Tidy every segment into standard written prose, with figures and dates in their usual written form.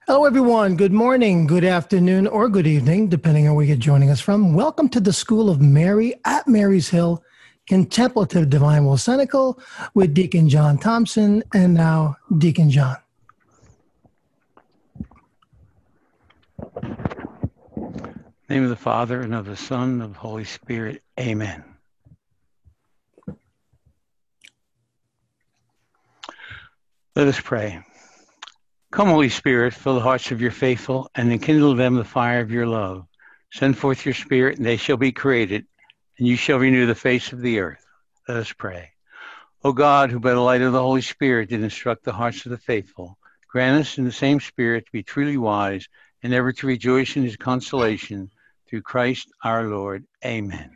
Hello, everyone. Good morning, good afternoon, or good evening, depending on where you're joining us from. Welcome to the School of Mary at Mary's Hill, Contemplative Divine Will Senecal with Deacon John Thompson and now Deacon John. In the name of the Father, and of the Son, and of the Holy Spirit. Amen. Let us pray. Come, Holy Spirit, fill the hearts of your faithful, and enkindle them the fire of your love. Send forth your Spirit, and they shall be created, and you shall renew the face of the earth. Let us pray. O God, who by the light of the Holy Spirit did instruct the hearts of the faithful, grant us in the same Spirit to be truly wise, and ever to rejoice in his consolation, through Christ our Lord. Amen.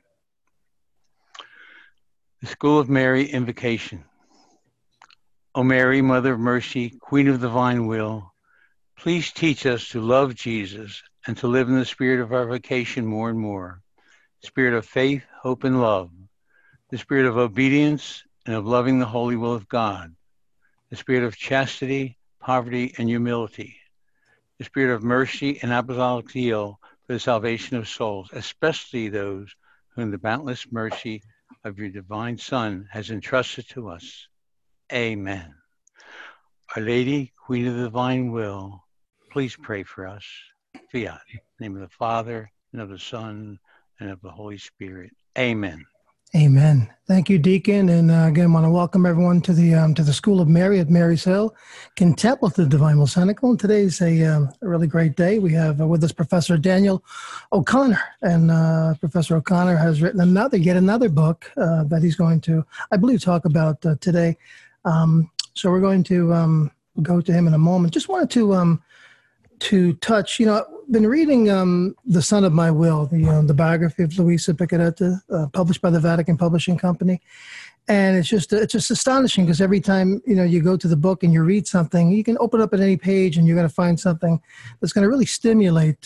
The School of Mary Invocation. O Mary, Mother of Mercy, Queen of the Divine Will, please teach us to love Jesus and to live in the spirit of our vocation more and more. Spirit of faith, hope, and love. The spirit of obedience and of loving the holy will of God. The spirit of chastity, poverty, and humility. The spirit of mercy and apostolic zeal for the salvation of souls, especially those whom the boundless mercy of your divine Son has entrusted to us. Amen. Our Lady, Queen of the Divine Will, please pray for us. Fiat. In the name of the Father, and of the Son, and of the Holy Spirit. Amen. Amen. Thank you, Deacon. And again, I want to welcome everyone to the School of Mary at Mary's Hill, Contemplative Divine Will Senecal. And today's a really great day. We have with us Professor Daniel O'Connor. And Professor O'Connor has written yet another book that he's going to, I believe, talk about today. So we're going to go to him in a moment. Just wanted to touch, I've been reading The Son of My Will, the biography of Luisa Piccarreta, published by the Vatican Publishing Company. And it's just astonishing because every time, you go to the book and you read something, you can open up at any page and you're going to find something that's going to really stimulate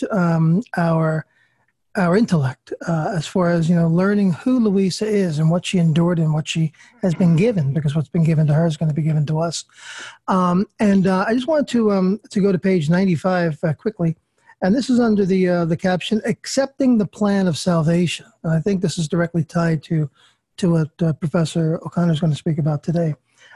our intellect as far as, learning who Luisa is and what she endured and what she has been given, because what's been given to her is going to be given to us. And I just wanted to go to page 95 quickly. And this is under the caption, Accepting the Plan of Salvation. And I think this is directly tied to what Professor O'Connor is going to speak about today.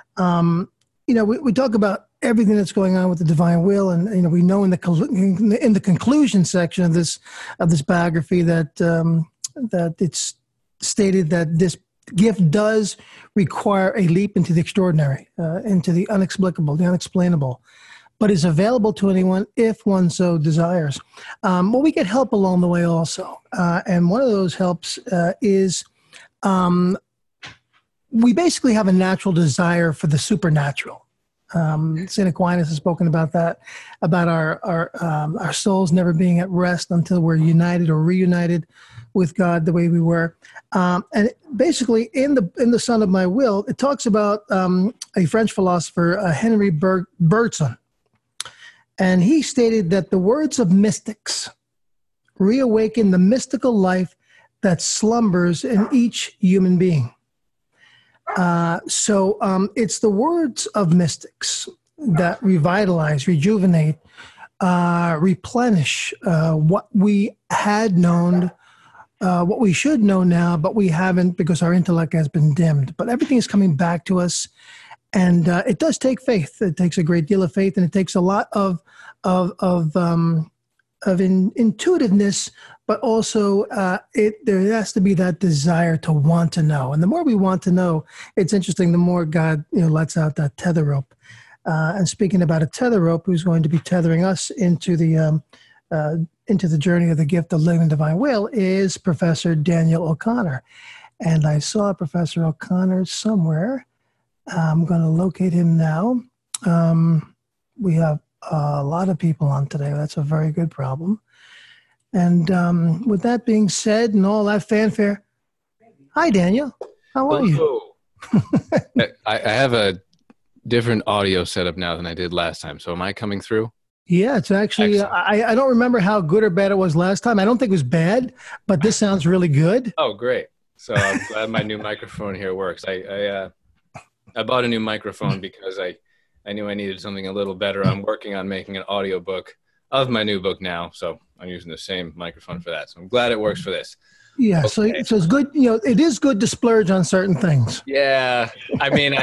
We talk about everything that's going on with the divine will, and we know in the conclusion section of this biography that it's stated that this gift does require a leap into the extraordinary, into the inexplicable, the unexplainable, but is available to anyone if one so desires. Well, we get help along the way also, and one of those helps is we basically have a natural desire for the supernatural. St. Aquinas has spoken about that, about our souls never being at rest until we're united or reunited with God the way we were. And basically, in the Son of My Will, it talks about a French philosopher, Henry Bergson, and he stated that the words of mystics reawaken the mystical life that slumbers in each human being. So it's the words of mystics that revitalize, rejuvenate, replenish what we had known, what we should know now, but we haven't because our intellect has been dimmed. But everything is coming back to us, and it does take faith. It takes a great deal of faith, and it takes a lot of intuitiveness, but also there has to be that desire to want to know. And the more we want to know, it's interesting, the more God lets out that tether rope. And speaking about a tether rope, who's going to be tethering us into the journey of the gift of living divine will is Professor Daniel O'Connor. And I saw Professor O'Connor somewhere. I'm going to locate him now. We have a lot of people on today. That's a very good problem. And with that being said and all that fanfare, hi, Daniel. How are you? I have a different audio setup now than I did last time. So am I coming through? Yeah, it's actually, I don't remember how good or bad it was last time. I don't think it was bad, but this sounds really good. Oh, great. So I'm glad my new microphone here works. I bought a new microphone because I knew I needed something a little better. I'm working on making an audio book of my new book now. So I'm using the same microphone for that. So I'm glad it works for this. Yeah, Okay. so it's good. It is good to splurge on certain things. Yeah, I mean,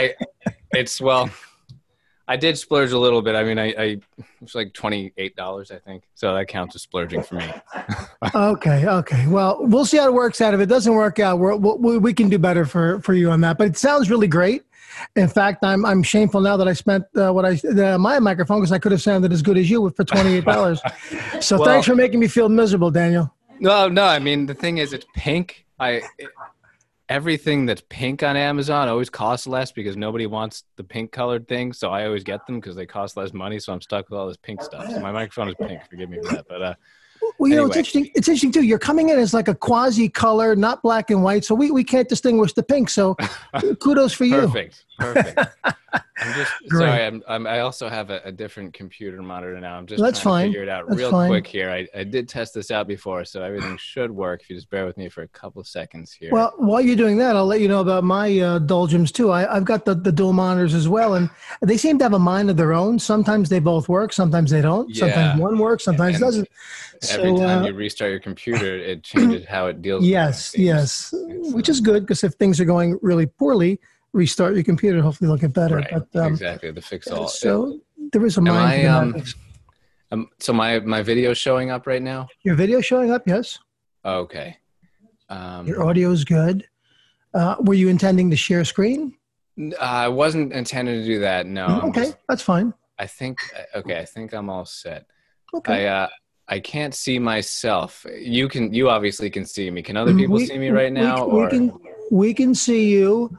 I did splurge a little bit. I mean, it was like $28, I think. So that counts as splurging for me. Okay. Well, we'll see how it works out. If it doesn't work out, we can do better for you on that. But it sounds really great. In fact, I'm shameful now that I spent my microphone, because I could have sounded as good as you for $28. So thanks for making me feel miserable, Daniel. No. I mean, the thing is, it's pink. Everything that's pink on Amazon always costs less because nobody wants the pink colored thing. So I always get them because they cost less money. So I'm stuck with all this pink stuff. So my microphone is pink. Forgive me for that. But well, anyway. It's interesting. It's interesting too. You're coming in as like a quasi color, not black and white. So we can't distinguish the pink. So kudos for you. Perfect. I'm just sorry. I also have a different computer monitor now. I'm just trying to figure it out quick here. I did test this out before, so everything should work. If you just bear with me for a couple of seconds here. Well, while you're doing that, I'll let you know about my Dolgems too. I've got the dual monitors as well, and they seem to have a mind of their own. Sometimes they both work, sometimes they don't. Yeah. Sometimes one works, sometimes doesn't. Every time you restart your computer, it changes how it deals with it. Yes, which is good, because if things are going really poorly, restart your computer. Hopefully, they'll get better. Right. But, exactly, to fix all. So there is a mind. So my video is showing up right now? Your video showing up, yes. Okay. Your audio is good. Were you intending to share screen? I wasn't intending to do that, no. Okay, that's fine. I think I'm all set. Okay. I can't see myself. You obviously can see me. Can other people see me right now? We can see you.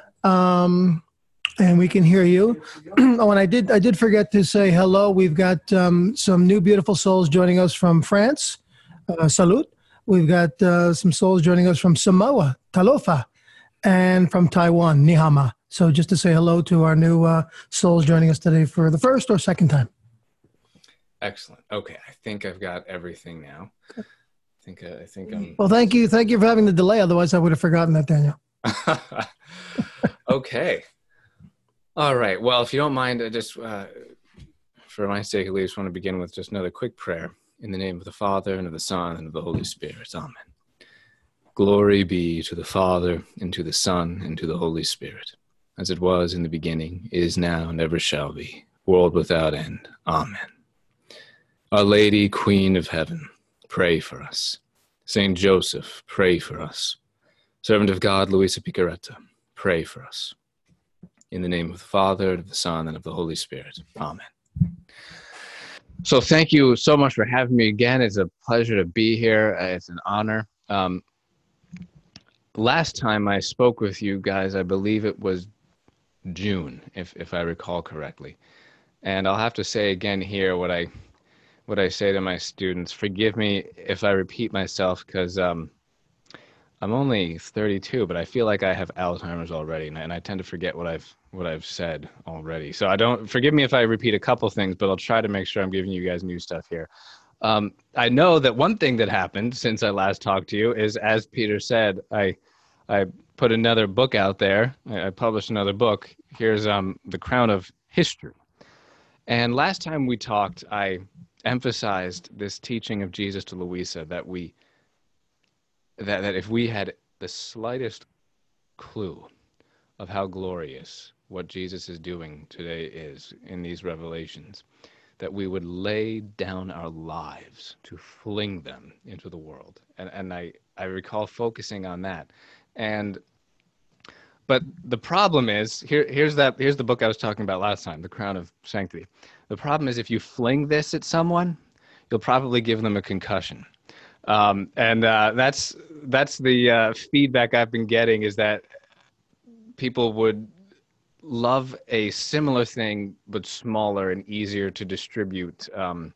And we can hear you. Oh, and I did forget to say hello. We've got some new beautiful souls joining us from France. Salut. We've got some souls joining us from Samoa, Talofa, and from Taiwan, Nihama. So just to say hello to our new souls joining us today for the first or second time. Excellent. Okay, I think I've got everything now. I think I'm. Well, thank you for having the delay. Otherwise, I would have forgotten that, Daniel. Okay. All right. Well, if you don't mind, I just, for my sake at least, want to begin with just another quick prayer in the name of the Father and of the Son and of the Holy Spirit. Amen. Glory be to the Father and to the Son and to the Holy Spirit, as it was in the beginning, is now, and ever shall be, world without end. Amen. Our Lady, Queen of Heaven, pray for us. Saint Joseph, pray for us. Servant of God, Luisa Picaretta, pray for us. In the name of the Father, and of the Son, and of the Holy Spirit. Amen. So thank you so much for having me again. It's a pleasure to be here. It's an honor. Last time I spoke with you guys, I believe it was June, if I recall correctly. And I'll have to say again here what I say to my students. Forgive me if I repeat myself, because I'm only 32, but I feel like I have Alzheimer's already, and I tend to forget what I've said already. So forgive me if I repeat a couple things, but I'll try to make sure I'm giving you guys new stuff here. I know that one thing that happened since I last talked to you is, as Peter said, I put another book out there. I published another book. Here's The Crown of History. And last time we talked, I emphasized this teaching of Jesus to Luisa that if we had the slightest clue of how glorious what Jesus is doing today is in these revelations, that we would lay down our lives to fling them into the world. And I recall focusing on that. But the problem is, here's the book I was talking about last time, The Crown of Sanctity. The problem is, if you fling this at someone, you'll probably give them a concussion. That's the feedback I've been getting, is that people would love a similar thing, but smaller and easier to distribute,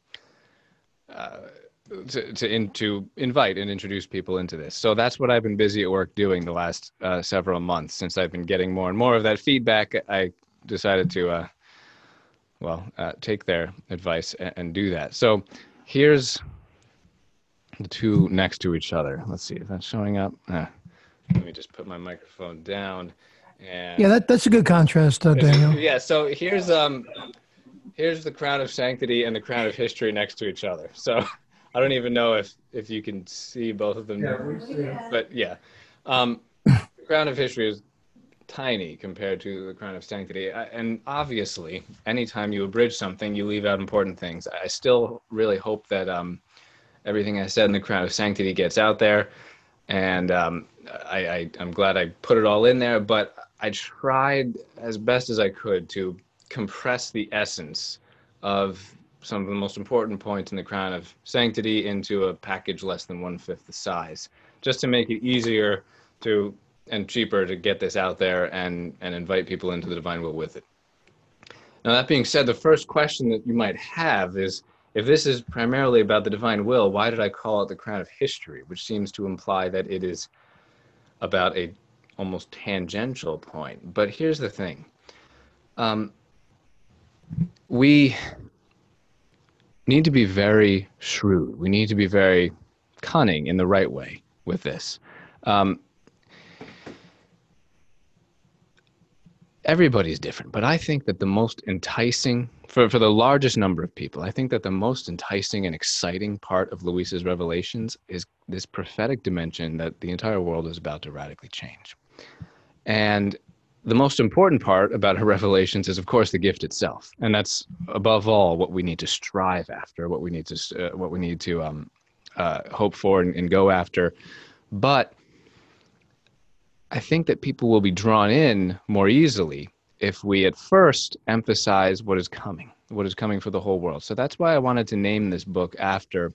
to invite and introduce people into this. So that's what I've been busy at work doing the last several months. Since I've been getting more and more of that feedback, I decided to, take their advice and do that. So here's the two next to each other. Let's see if that's showing up. Let me just put my microphone down. And yeah, that's a good contrast, Daniel. Yeah, so here's here's the crown of sanctity and the crown of history next to each other. So I don't even know if you can see both of them. Yeah, we see. But yeah, the crown of history is tiny compared to the crown of sanctity. And obviously, anytime you abridge something, you leave out important things. I still really hope that everything I said in the crown of sanctity gets out there. And I'm glad I put it all in there, but I tried as best as I could to compress the essence of some of the most important points in the crown of sanctity into a package less than 1/5 the size, just to make it easier to and cheaper to get this out there and invite people into the divine will with it. Now, that being said, the first question that you might have is, if this is primarily about the divine will, why did I call it the crown of history, which seems to imply that it is about a almost tangential point. But here's the thing. We need to be very shrewd. We need to be very cunning in the right way with this. Everybody's different, but I think that the most enticing, for the largest number of people, I think that the most enticing and exciting part of Louisa's revelations is this prophetic dimension that the entire world is about to radically change. And the most important part about her revelations is, of course, the gift itself. And that's above all what we need to strive after, what we need to hope for and go after. But I think that people will be drawn in more easily if we at first emphasize what is coming for the whole world. So that's why I wanted to name this book after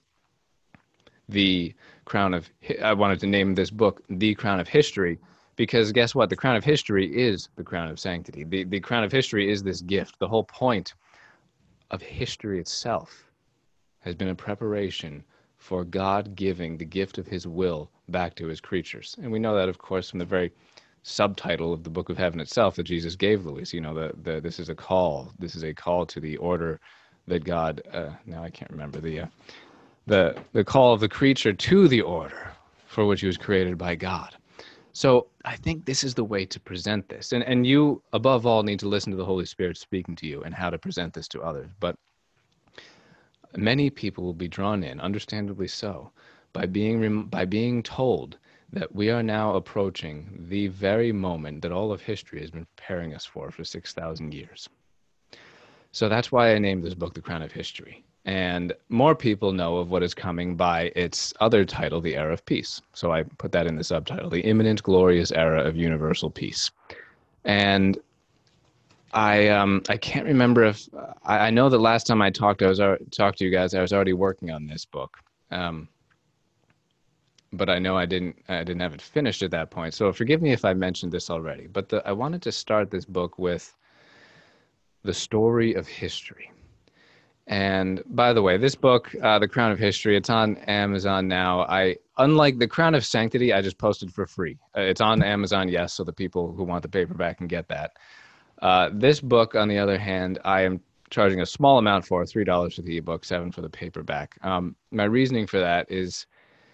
I wanted to name this book The Crown of History, because guess what? The crown of history is the crown of sanctity. The crown of history is this gift. The whole point of history itself has been a preparation for God giving the gift of his will back to his creatures. And we know that, of course, from the very subtitle of the Book of Heaven itself that Jesus gave Louis. You know, this is a call. This is a call to the order that God, now I can't remember, the call of the creature to the order for which he was created by God. So I think this is the way to present this. And you, above all, need to listen to the Holy Spirit speaking to you and how to present this to others. But many people will be drawn in, understandably so, by being told that we are now approaching the very moment that all of history has been preparing us for 6,000 years. So that's why I named this book The Crown of History. And more people know of what is coming by its other title, The Era of Peace. So I put that in the subtitle, The Imminent Glorious Era of Universal Peace. And I can't remember if I know that last time I talked to you guys, I was already working on this book, but I know I didn't have it finished at that point. So forgive me if I mentioned this already. But I wanted to start this book with the story of history. And by the way, this book, The Crown of History, it's on Amazon now. Unlike The Crown of Sanctity, I just posted for free. It's on Amazon, yes, so the people who want the paperback can get that. This book, on the other hand, I am charging a small amount for, $3 for the ebook, $7 for the paperback. My reasoning for that is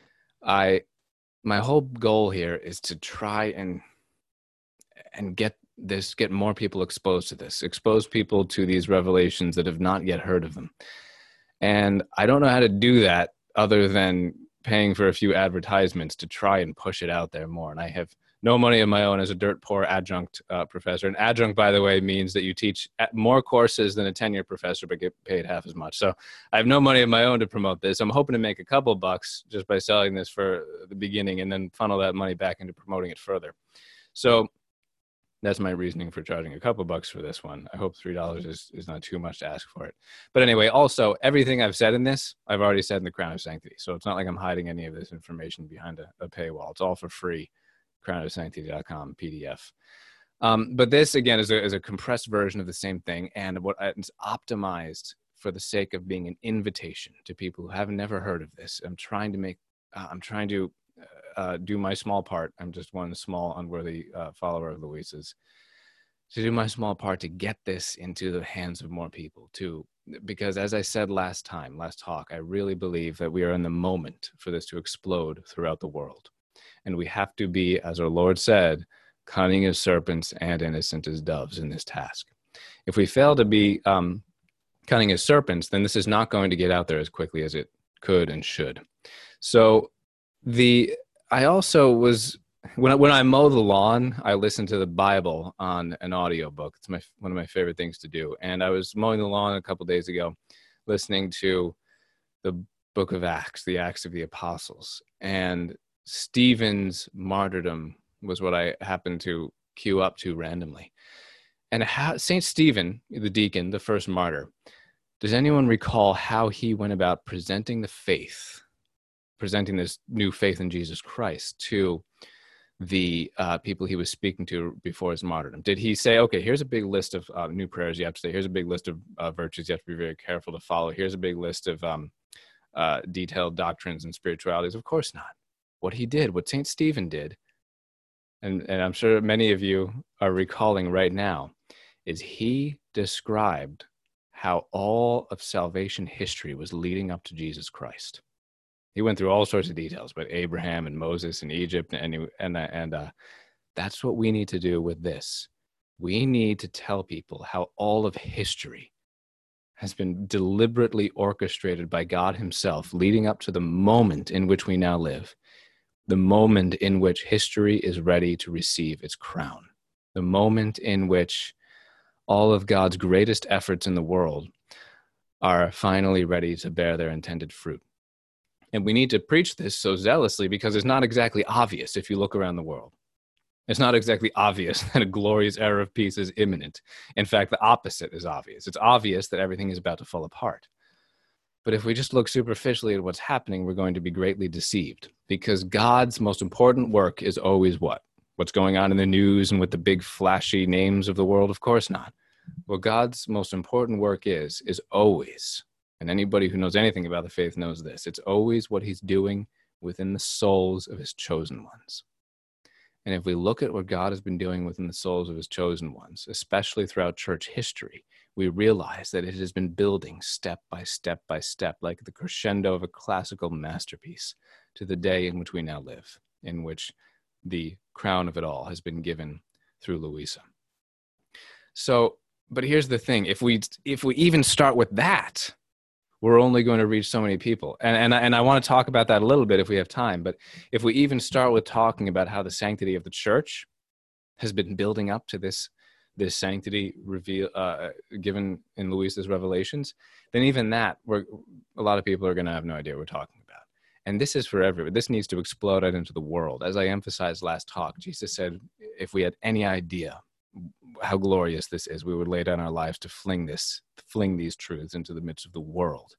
my whole goal here is to try and get more people exposed to this, expose people to these revelations that have not yet heard of them. And I don't know how to do that other than paying for a few advertisements to try and push it out there more. And I have no money of my own as a dirt poor adjunct professor. And adjunct, by the way, means that you teach more courses than a tenure professor, but get paid half as much. So I have no money of my own to promote this. I'm hoping to make a couple bucks just by selling this for the beginning and then funnel that money back into promoting it further. So that's my reasoning for charging a couple bucks for this one. I hope $3 is not too much to ask for it. But anyway, also, everything I've said in this, I've already said in the Crown of Sanctity. So it's not like I'm hiding any of this information behind a paywall. It's all for free, crownofsanctity.com PDF. But this, again, is a compressed version of the same thing. And what it's optimized for the sake of being an invitation to people who have never heard of this. I'm trying to do my small part. I'm just one small, unworthy follower of Louisa's. To do my small part to get this into the hands of more people too. Because as I said last talk, I really believe that we are in the moment for this to explode throughout the world. And we have to be, as our Lord said, cunning as serpents and innocent as doves in this task. If we fail to be cunning as serpents, then this is not going to get out there as quickly as it could and should. So I also was, when I mow the lawn, I listen to the Bible on an audiobook. It's one of my favorite things to do. And I was mowing the lawn a couple days ago, listening to the book of Acts, the Acts of the Apostles. And Stephen's martyrdom was what I happened to queue up to randomly. And St. Stephen, the deacon, the first martyr, does anyone recall how he went about presenting the faith, presenting this new faith in Jesus Christ to the people he was speaking to before his martyrdom? Did he say, okay, here's a big list of new prayers you have to say, here's a big list of virtues you have to be very careful to follow, here's a big list of detailed doctrines and spiritualities? Of course not. What he did, what St. Stephen did, and I'm sure many of you are recalling right now, is he described how all of salvation history was leading up to Jesus Christ. He went through all sorts of details about Abraham and Moses and Egypt, and that's what we need to do with this. We need to tell people how all of history has been deliberately orchestrated by God himself, leading up to the moment in which we now live, the moment in which history is ready to receive its crown, the moment in which all of God's greatest efforts in the world are finally ready to bear their intended fruit. And we need to preach this so zealously because it's not exactly obvious if you look around the world. It's not exactly obvious that a glorious era of peace is imminent. In fact, the opposite is obvious. It's obvious that everything is about to fall apart. But if we just look superficially at what's happening, we're going to be greatly deceived, because God's most important work is always what? What's going on in the news and with the big flashy names of the world? Of course not. What God's most important work is always, and anybody who knows anything about the faith knows this, it's always what he's doing within the souls of his chosen ones. And if we look at what God has been doing within the souls of his chosen ones, especially throughout church history, we realize that it has been building step by step by step, like the crescendo of a classical masterpiece, to the day in which we now live, in which the crown of it all has been given through Louisa. So, but here's the thing, if we even start with that, we're only going to reach so many people. And I want to talk about that a little bit if we have time. But if we even start with talking about how the sanctity of the church has been building up to this sanctity given in Louisa's revelations, then even that, a lot of people are going to have no idea what we're talking about. And this is for everyone. This needs to explode out into the world. As I emphasized last talk, Jesus said, if we had any idea how glorious this is, we would lay down our lives to fling these truths into the midst of the world.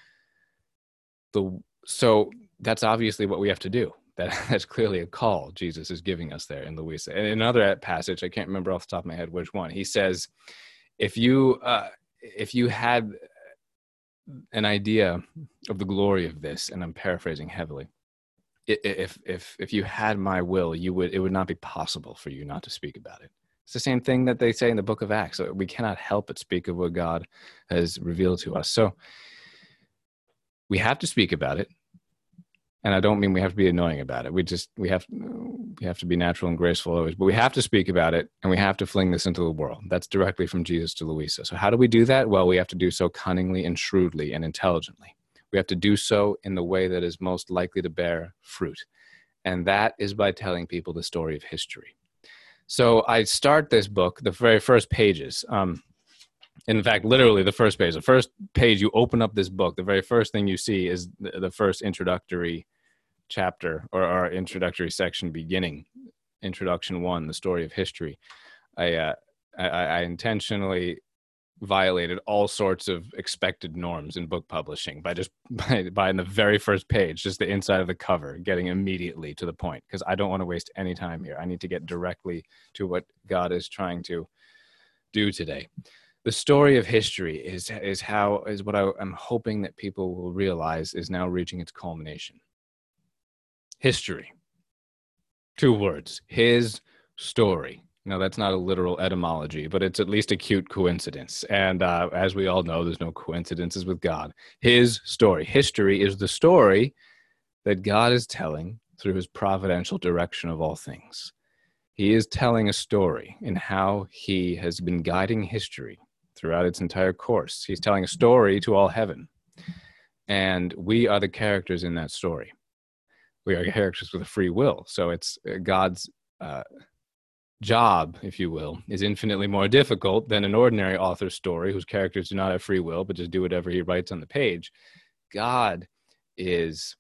So that's obviously what we have to do. That's clearly a call Jesus is giving us there in Louisa. And in another passage, I can't remember off the top of my head which one, he says, if you had an idea of the glory of this, and I'm paraphrasing heavily, if you had my will, it would not be possible for you not to speak about it. It's the same thing that they say in the book of Acts. We cannot help but speak of what God has revealed to us. So we have to speak about it. And I don't mean we have to be annoying about it. We have to be natural and graceful always, but we have to speak about it, and we have to fling this into the world. That's directly from Jesus to Louisa. So how do we do that? Well, we have to do so cunningly and shrewdly and intelligently. We have to do so in the way that is most likely to bear fruit. And that is by telling people the story of history. So I start this book, the very first pages. In fact, literally the first page, you open up this book, the very first thing you see is the first introductory chapter or introductory section beginning, Introduction 1, the story of history. I intentionally violated all sorts of expected norms in book publishing by in the very first page, just the inside of the cover, getting immediately to the point, because I don't want to waste any time here. I need to get directly to what God is trying to do today. The story of history is what I'm hoping that people will realize is now reaching its culmination. History. 2 words. His story. Now, that's not a literal etymology, but it's at least a cute coincidence. And as we all know, there's no coincidences with God. His story. History is the story that God is telling through his providential direction of all things. He is telling a story in how he has been guiding history throughout its entire course. He's telling a story to all heaven. And we are the characters in that story. We are characters with a free will. So it's God's job, if you will, is infinitely more difficult than an ordinary author's story whose characters do not have free will, but just do whatever he writes on the page. God is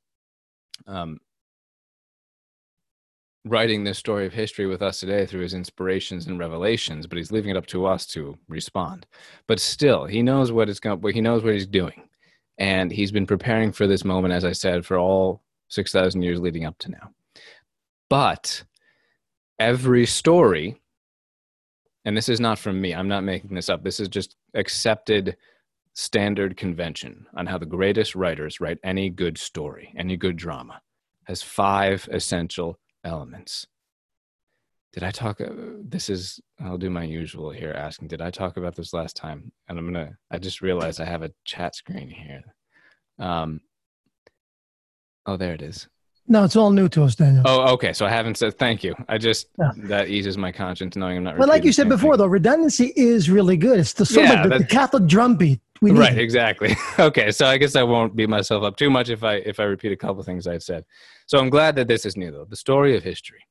writing this story of history with us today through his inspirations and revelations, but he's leaving it up to us to respond. But still, he knows what he knows what he's doing. And he's been preparing for this moment, as I said, for all 6,000 years leading up to now. But every story, and this is not from me, I'm not making this up, this is just accepted standard convention on how the greatest writers write any good story, any good drama, has 5 essential elements. Did I talk, I'll do my usual here, asking, did I talk about this last time? And I just realized I have a chat screen here. Oh, there it is. No, it's all new to us, Daniel. Oh, okay. So I haven't said thank you. That eases my conscience knowing I'm not. But like you said before, though, redundancy is really good. It's the sort of like the Catholic drumbeat. Right, exactly. Okay, so I guess I won't beat myself up too much if I repeat a couple things I've said. So I'm glad that this is new, though. The story of history.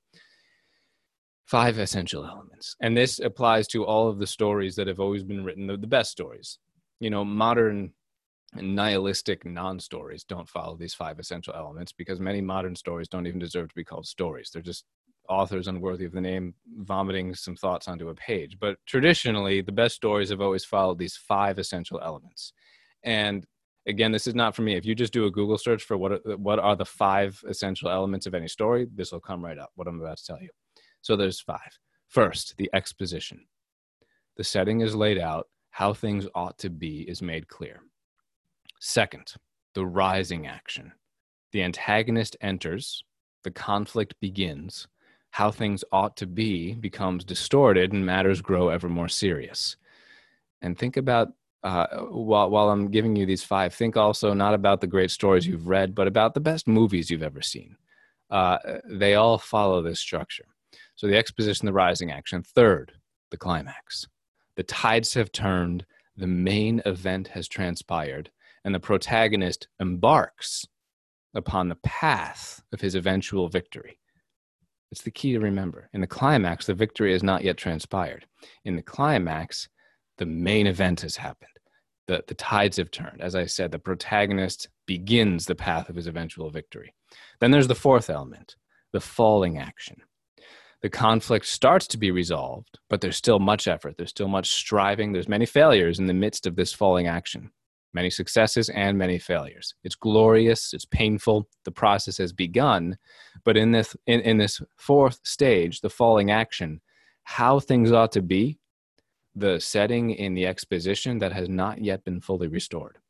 5 essential elements. And this applies to all of the stories that have always been written, the best stories. You know, modern nihilistic non-stories don't follow these 5 essential elements because many modern stories don't even deserve to be called stories. They're just authors unworthy of the name vomiting some thoughts onto a page. But traditionally, the best stories have always followed these 5 essential elements. And again, this is not for me. If you just do a Google search for what are the 5 essential elements of any story, this will come right up, what I'm about to tell you. So there's 5. First, the exposition. The setting is laid out. How things ought to be is made clear. Second, the rising action. The antagonist enters. The conflict begins. How things ought to be becomes distorted and matters grow ever more serious. And think about, while I'm giving you these 5, think also not about the great stories you've read, but about the best movies you've ever seen. They all follow this structure. So the exposition, the rising action. Third, the climax. The tides have turned, the main event has transpired, and the protagonist embarks upon the path of his eventual victory. It's the key to remember. In the climax, the victory has not yet transpired. In the climax, the main event has happened. The tides have turned. As I said, the protagonist begins the path of his eventual victory. Then there's the 4th element, the falling action. The conflict starts to be resolved, but there's still much effort. There's still much striving. There's many failures in the midst of this falling action. Many successes and many failures. It's glorious. It's painful. The process has begun. But in this 4th stage, the falling action, how things ought to be, the setting in the exposition that has not yet been fully restored.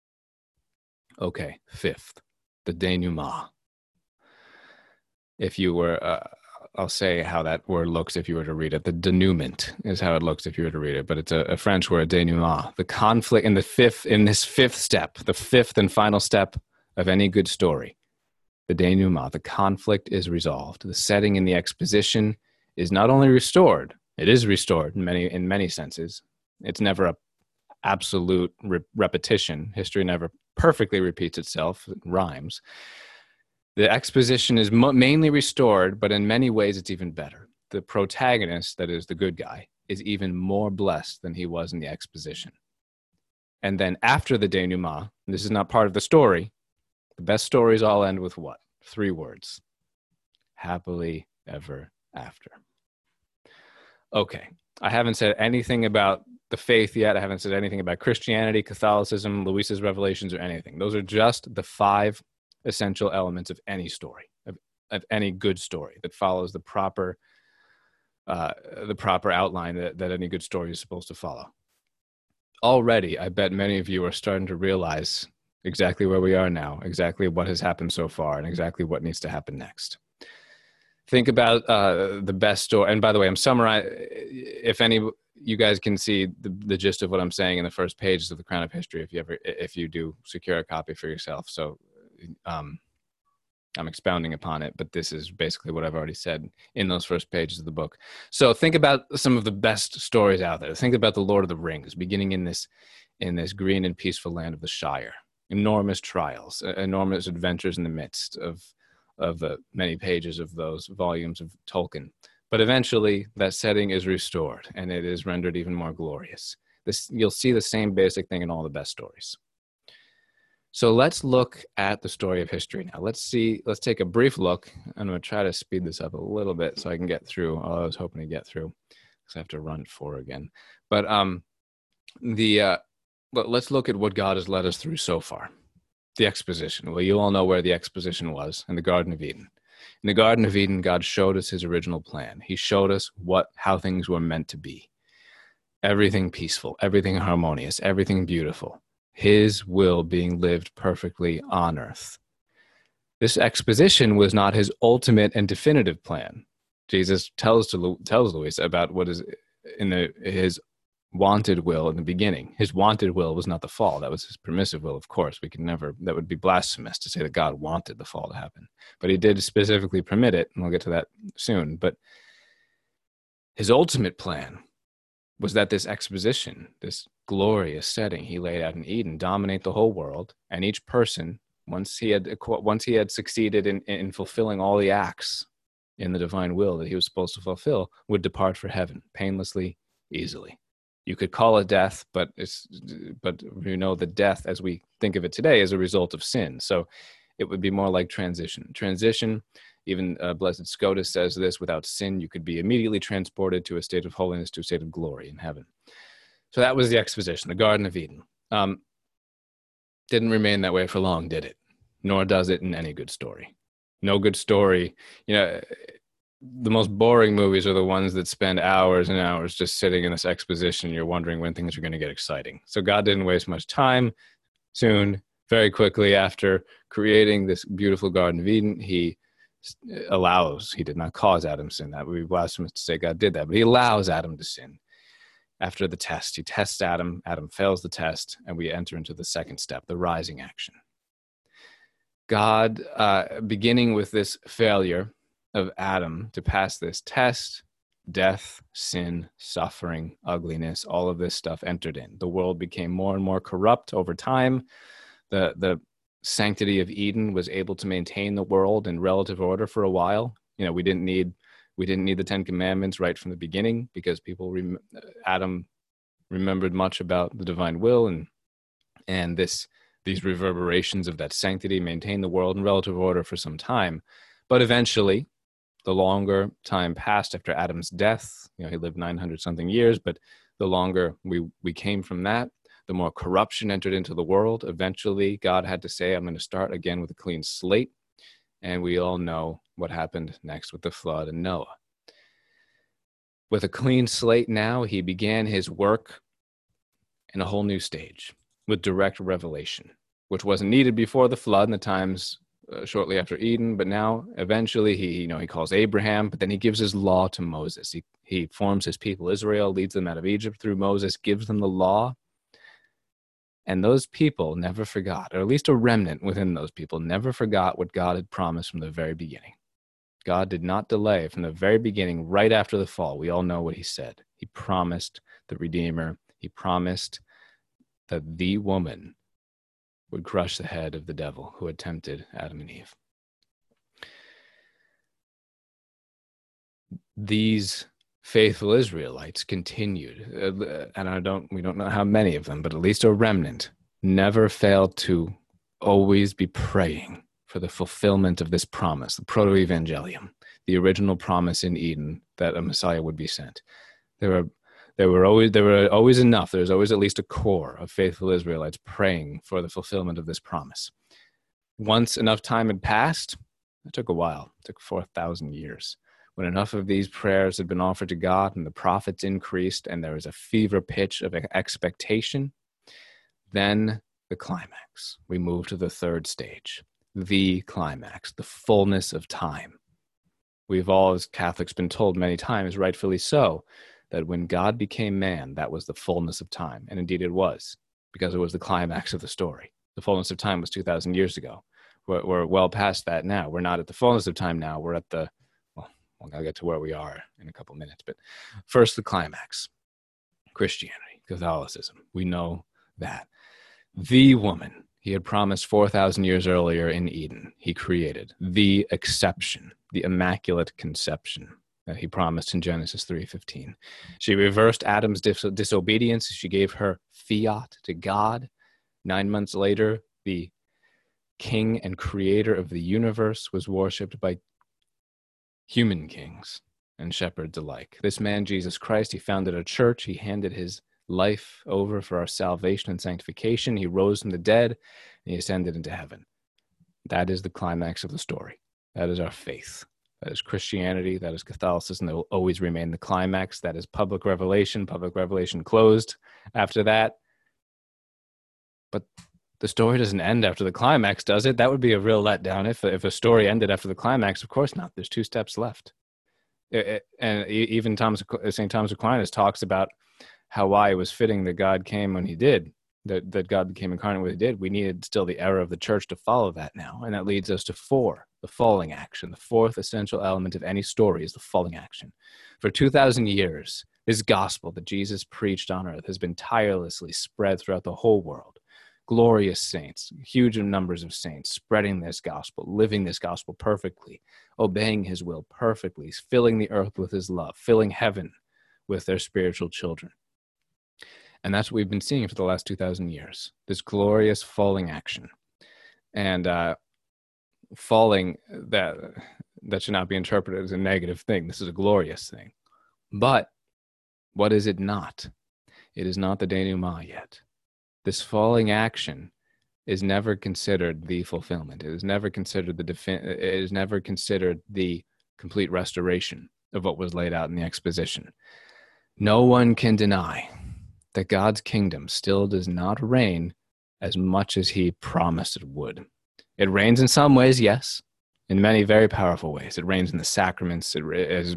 Okay, 5th, the denouement. If you were... I'll say how that word looks if you were to read it. The denouement is how it looks if you were to read it, but it's a French word, denouement. The conflict in this 5th step, the 5th and final step of any good story, the denouement, the conflict is resolved. The setting in the exposition is not only restored, it is restored in many senses. It's never an absolute repetition. History never perfectly repeats itself. It rhymes. The exposition is mainly restored, but in many ways it's even better. The protagonist, that is the good guy, is even more blessed than he was in the exposition. And then after the denouement, and this is not part of the story, the best stories all end with what? 3 words. Happily ever after. Okay, I haven't said anything about the faith yet. I haven't said anything about Christianity, Catholicism, Luis's revelations, or anything. Those are just the 5 essential elements of any story, of any good story that follows the proper outline that any good story is supposed to follow. Already, I bet many of you are starting to realize exactly where we are now, exactly what has happened so far, and exactly what needs to happen next. Think about the best story. And by the way, I'm summarizing. If you guys can see the gist of what I'm saying in the first pages of The Crown of History, if you do secure a copy for yourself. So I'm expounding upon it, but this is basically what I've already said in those first pages of the book. So think about some of the best stories out there. Think about the Lord of the Rings, beginning in this green and peaceful land of the Shire. Enormous trials, enormous adventures in the midst of many pages of those volumes of Tolkien. But eventually, that setting is restored, and it is rendered even more glorious. You'll see the same basic thing in all the best stories. So let's look at the story of history now. Let's take a brief look. I'm going to try to speed this up a little bit so I can get through all I was hoping to get through, because I have to run at 4 again. But let's look at what God has led us through so far. The exposition. Well, you all know where the exposition was, in the Garden of Eden. In the Garden of Eden, God showed us his original plan. He showed us how things were meant to be. Everything peaceful, everything harmonious, everything beautiful. His will being lived perfectly on earth. This exposition was not his ultimate and definitive plan. Jesus tells Louisa about what is in his wanted will in the beginning. His wanted will was not the fall. That was his permissive will, of course. That would be blasphemous to say that God wanted the fall to happen. But he did specifically permit it, and we'll get to that soon. But his ultimate plan was that this exposition, this glorious setting he laid out in Eden, dominate the whole world, and each person, once he had succeeded in fulfilling all the acts in the divine will that he was supposed to fulfill, would depart for heaven painlessly, easily. You could call it death, but we know that death, as we think of it today, is a result of sin. So it would be more like transition. Transition, even Blessed Scotus says this, without sin, you could be immediately transported to a state of holiness, to a state of glory in heaven. So that was the exposition, the Garden of Eden. Didn't remain that way for long, did it? Nor does it in any good story. No good story. The most boring movies are the ones that spend hours and hours just sitting in this exposition. You're wondering when things are going to get exciting. So God didn't waste much time. Soon, very quickly after creating this beautiful Garden of Eden, he did not cause Adam sin. That would be blasphemous to say God did that, but he allows Adam to sin. After the test, he tests Adam. Adam fails the test, and we enter into the second step, the rising action. God, beginning with this failure of Adam to pass this test, death, sin, suffering, ugliness, all of this stuff entered in. The world became more and more corrupt over time. The sanctity of Eden was able to maintain the world in relative order for a while. We didn't need the 10 Commandments right from the beginning, because Adam remembered much about the divine will, and these reverberations of that sanctity maintained the world in relative order for some time. But eventually, the longer time passed after Adam's death, he lived 900 something years, but the longer we came from that, the more corruption entered into the world. Eventually, God had to say, I'm going to start again with a clean slate. And we all know what happened next with the flood and Noah. With a clean slate now, he began his work in a whole new stage with direct revelation, which wasn't needed before the flood in the times shortly after Eden. But now, eventually, he calls Abraham, but then he gives his law to Moses. He forms his people Israel, leads them out of Egypt through Moses, gives them the law. And those people never forgot, or at least a remnant within those people never forgot what God had promised from the very beginning. God did not delay from the very beginning, right after the fall. We all know what he said. He promised the Redeemer. He promised that the woman would crush the head of the devil who had tempted Adam and Eve. These faithful Israelites continued, and we don't know how many of them, but at least a remnant, never failed to always be praying for the fulfillment of this promise, the proto-evangelium, the original promise in Eden that a Messiah would be sent. There were always enough. There's always at least a core of faithful Israelites praying for the fulfillment of this promise. Once enough time had passed, it took a while. It took 4,000 years. When enough of these prayers had been offered to God and the prophets increased and there was a fever pitch of expectation, then the climax. We move to the third stage, the climax, the fullness of time. We've all, as Catholics, been told many times, rightfully so, that when God became man, that was the fullness of time. And indeed it was, because it was the climax of the story. The fullness of time was 2,000 years ago. We're well past that now. We're not at the fullness of time now. We're at the, well, I'll get to where we are in a couple of minutes. But first, the climax. Christianity, Catholicism. We know that. The woman he had promised 4,000 years earlier in Eden, he created. The exception, the Immaculate Conception that he promised in Genesis 3:15. She reversed Adam's disobedience. She gave her fiat to God. 9 months later, the king and creator of the universe was worshipped by human kings and shepherds alike. This man, Jesus Christ, he founded a church. He handed his life over for our salvation and sanctification. He rose from the dead, and he ascended into heaven. That is the climax of the story. That is our faith. That is Christianity. That is Catholicism. That will always remain the climax. That is public revelation. Public revelation closed after that. But the story doesn't end after the climax, does it? That would be a real letdown if a story ended after the climax. Of course not. There's 2 steps left. And even St. Thomas Aquinas talks about why it was fitting that God came when he did, that God became incarnate when he did. We needed still the era of the church to follow that now. And that leads us to 4, the falling action. The 4th essential element of any story is the falling action. For 2,000 years, this gospel that Jesus preached on earth has been tirelessly spread throughout the whole world. Glorious saints, huge numbers of saints, spreading this gospel, living this gospel perfectly, obeying his will perfectly, filling the earth with his love, filling heaven with their spiritual children. And that's what we've been seeing for the last 2,000 years, this glorious falling action. And falling, that should not be interpreted as a negative thing. This is a glorious thing. But what is it not? It is not the denouement yet. This falling action is never considered the fulfillment. It is never considered it is never considered the complete restoration of what was laid out in the exposition. No one can deny that God's kingdom still does not reign as much as he promised it would. It reigns in some ways, yes, in many very powerful ways. It reigns in the sacraments. It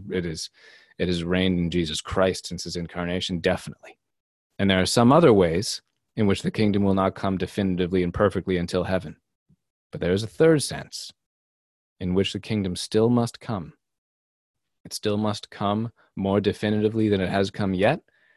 has reigned in Jesus Christ since his incarnation, definitely. And there are some other ways in which the kingdom will not come definitively and perfectly until heaven. But there is a third sense in which the kingdom still must come. It still must come more definitively than it has come yet,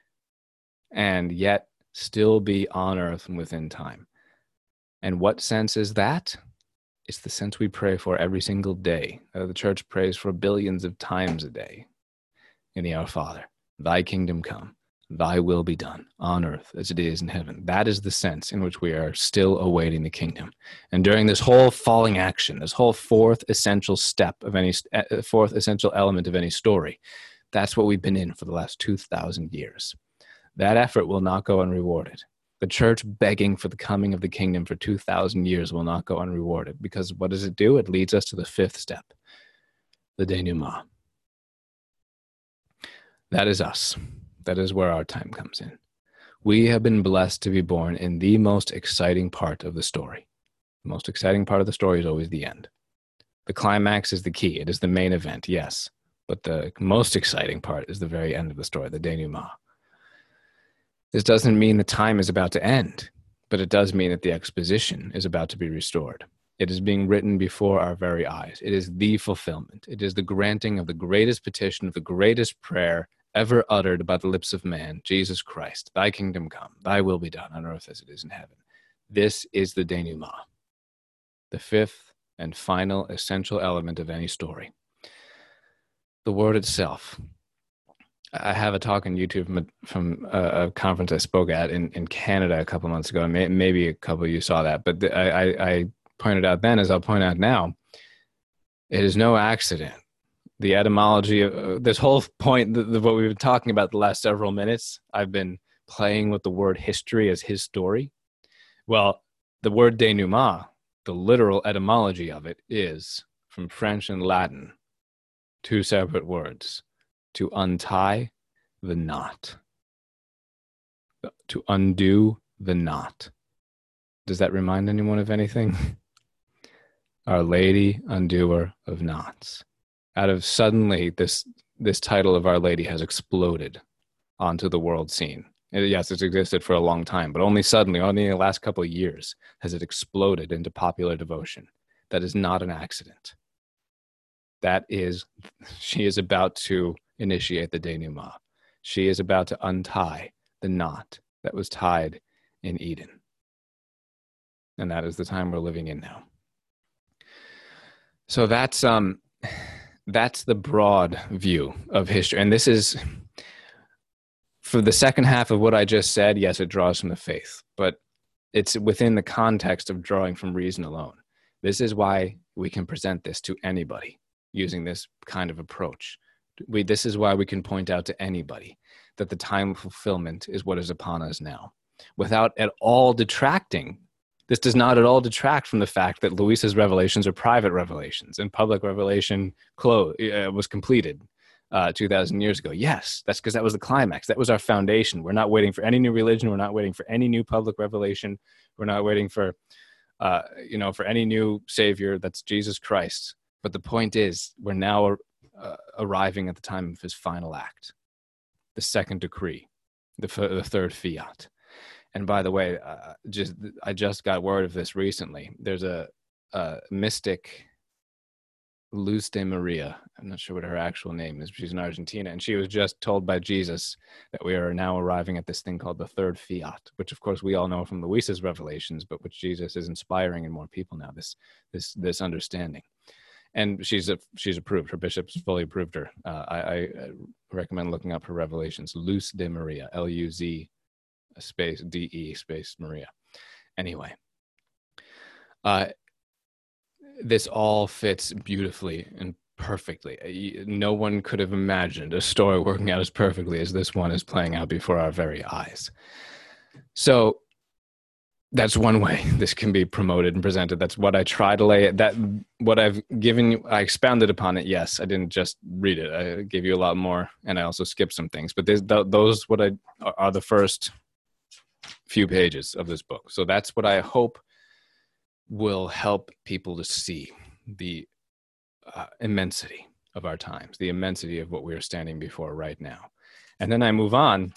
and yet still be on earth and within time. And what sense is that? It's the sense we pray for every single day. The church prays for billions of times a day in the Our Father. Thy kingdom come. Thy will be done on earth as it is in heaven. That is the sense in which we are still awaiting the kingdom. And during this whole falling action, this whole 4th essential step of any 4th essential element of any story, that's what we've been in for the last 2,000 years. That effort will not go unrewarded. The church begging for the coming of the kingdom for 2,000 years will not go unrewarded, because what does it do? It leads us to the 5th step, the denouement. That is us. That is where our time comes in. We have been blessed to be born in the most exciting part of the story. The most exciting part of the story is always the end. The climax is the key. It is the main event, yes. But the most exciting part is the very end of the story, the denouement. This doesn't mean the time is about to end, but it does mean that the exposition is about to be restored. It is being written before our very eyes. It is the fulfillment. It is the granting of the greatest petition, of the greatest prayer ever uttered by the lips of man, Jesus Christ. Thy kingdom come, thy will be done on earth as it is in heaven. This is the denouement, the 5th and final essential element of any story. The word itself. I have a talk on YouTube from a conference I spoke at in Canada a couple months ago. Maybe a couple of you saw that, but I pointed out then, as I'll point out now, it is no accident. The etymology of this whole point, what we've been talking about the last several minutes, I've been playing with the word history as his story. Well, the word denouement, the literal etymology of it, is from French and Latin, 2 separate words: to untie the knot, to undo the knot. Does that remind anyone of anything? Our Lady, undoer of knots. Out of suddenly, this title of Our Lady has exploded onto the world scene. And yes, it's existed for a long time, but only suddenly, only in the last couple of years, has it exploded into popular devotion. That is not an accident. She is about to initiate the denouement. She is about to untie the knot that was tied in Eden. And that is the time we're living in now. So that's the broad view of history. And this is, for the second half of what I just said, yes, it draws from the faith, but it's within the context of drawing from reason alone. This is why we can present this to anybody using this kind of approach. This is why we can point out to anybody that the time of fulfillment is what is upon us now, without at all detracting. This does not at all detract from the fact that Luisa's revelations are private revelations and public revelation was completed 2,000 years ago. Yes, that's because that was the climax. That was our foundation. We're not waiting for any new religion. We're not waiting for any new public revelation. We're not waiting for any new savior. That's Jesus Christ. But the point is, we're now arriving at the time of his final act, the second decree, the third fiat. And by the way, I just got word of this recently. There's a mystic, Luz de Maria. I'm not sure what her actual name is. She's in Argentina, and she was just told by Jesus that we are now arriving at this thing called the third fiat, which of course we all know from Luisa's revelations, but which Jesus is inspiring in more people now. This understanding. And she's approved. Her bishop's fully approved her. I recommend looking up her revelations. Luz de Maria, Luz space DE space Maria. Anyway, this all fits beautifully and perfectly. No one could have imagined a story working out as perfectly as this one is playing out before our very eyes. So that's one way this can be promoted and presented. That's what I try to lay it. What I've given you, I expounded upon it. Yes, I didn't just read it. I gave you a lot more, and I also skipped some things. But those are the first few pages of this book. So that's what I hope will help people to see the immensity of our times, the immensity of what we are standing before right now. And then I move on.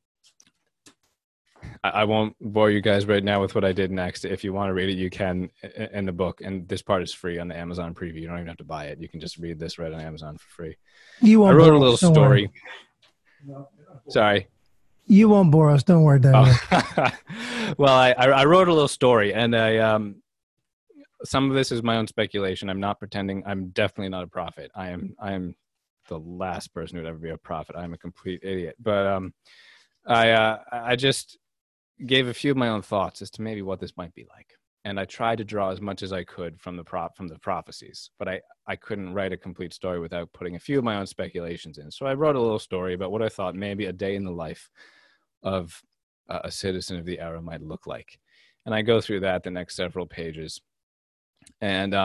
I won't bore you guys right now with what I did next. If you want to read it, you can in the book. And this part is free on the Amazon preview. You don't even have to buy it. You can just read this right on Amazon for free. I wrote a little story. Sorry. You won't bore us. Don't worry, Daniel. Oh. Well, I wrote a little story, and some of this is my own speculation. I'm not pretending. I'm definitely not a prophet. I am the last person who would ever be a prophet. I'm a complete idiot. But I just gave a few of my own thoughts as to maybe what this might be like. And I tried to draw as much as I could from the prophecies, but I couldn't write a complete story without putting a few of my own speculations in. So I wrote a little story about what I thought maybe a day in the life of a citizen of the era might look like. And I go through that the next several pages. And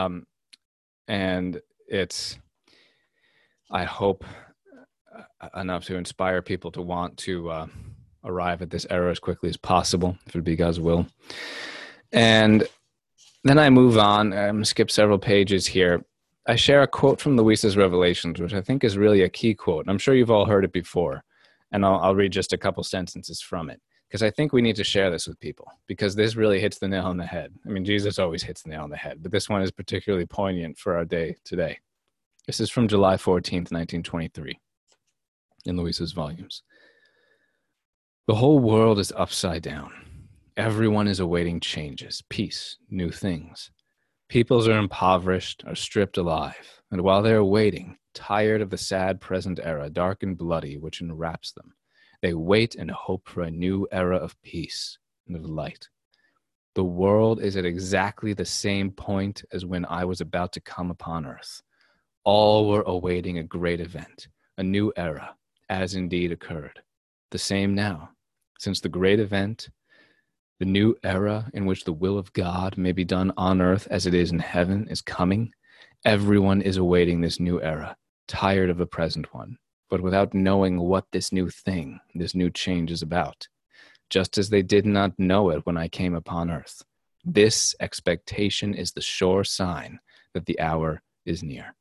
it's, I hope, enough to inspire people to want to arrive at this era as quickly as possible, if it be God's will. And then I move on. I'm going to skip several pages here. I share a quote from Luisa's Revelations, which I think is really a key quote. I'm sure you've all heard it before, and I'll read just a couple sentences from it, because I think we need to share this with people, because this really hits the nail on the head. I mean, Jesus always hits the nail on the head, but this one is particularly poignant for our day today. This is from July 14th, 1923, in Luisa's volumes. The whole world is upside down. Everyone is awaiting changes, peace, new things. Peoples are impoverished, are stripped alive, and while they are waiting, tired of the sad present era, dark and bloody, which enwraps them, they wait and hope for a new era of peace and of light. The world is at exactly the same point as when I was about to come upon earth. All were awaiting a great event, a new era, as indeed occurred. The same now, since the great event, the new era in which the will of God may be done on earth as it is in heaven, is coming. Everyone is awaiting this new era, tired of the present one, but without knowing what this new thing, this new change is about, just as they did not know it when I came upon earth. This expectation is the sure sign that the hour is near.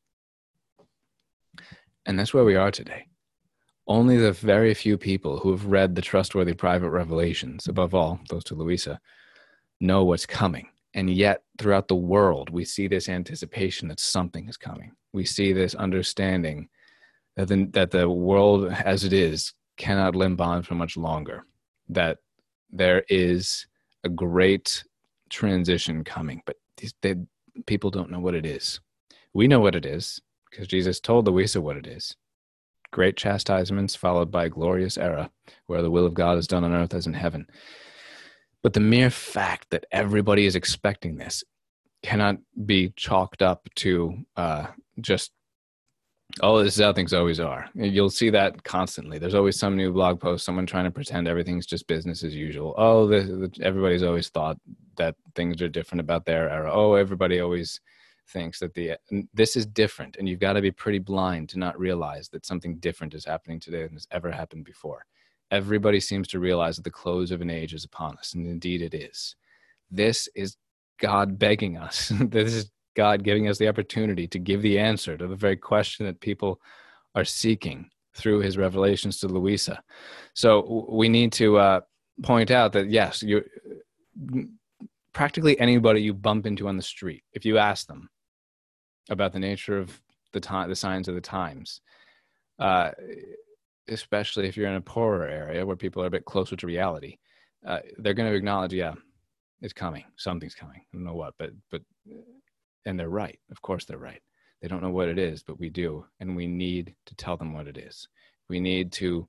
And that's where we are today. Only the very few people who have read the trustworthy private revelations, above all, those to Luisa, know what's coming. And yet throughout the world, we see this anticipation that something is coming. We see this understanding that the world as it is cannot limp on for much longer, that there is a great transition coming, but people don't know what it is. We know what it is because Jesus told Louisa what it is. Great chastisements followed by a glorious era where the will of God is done on earth as in heaven. But the mere fact that everybody is expecting this cannot be chalked up to just, oh, this is how things always are. You'll see that constantly. There's always some new blog post, someone trying to pretend everything's just business as usual. Oh, everybody's always thought that things are different about their era. Oh, everybody always thinks that this is different, and you've got to be pretty blind to not realize that something different is happening today than has ever happened before. Everybody seems to realize that the close of an age is upon us, and indeed it is. This is God begging us. This is God giving us the opportunity to give the answer to the very question that people are seeking through his revelations to Louisa. So we need to point out that, yes, practically anybody you bump into on the street, if you ask them about the nature of the signs of the times, especially if you're in a poorer area where people are a bit closer to reality, they're going to acknowledge, yeah, it's coming. Something's coming. I don't know what, but and they're right. Of course they're right. They don't know what it is, but we do, and we need to tell them what it is. We need to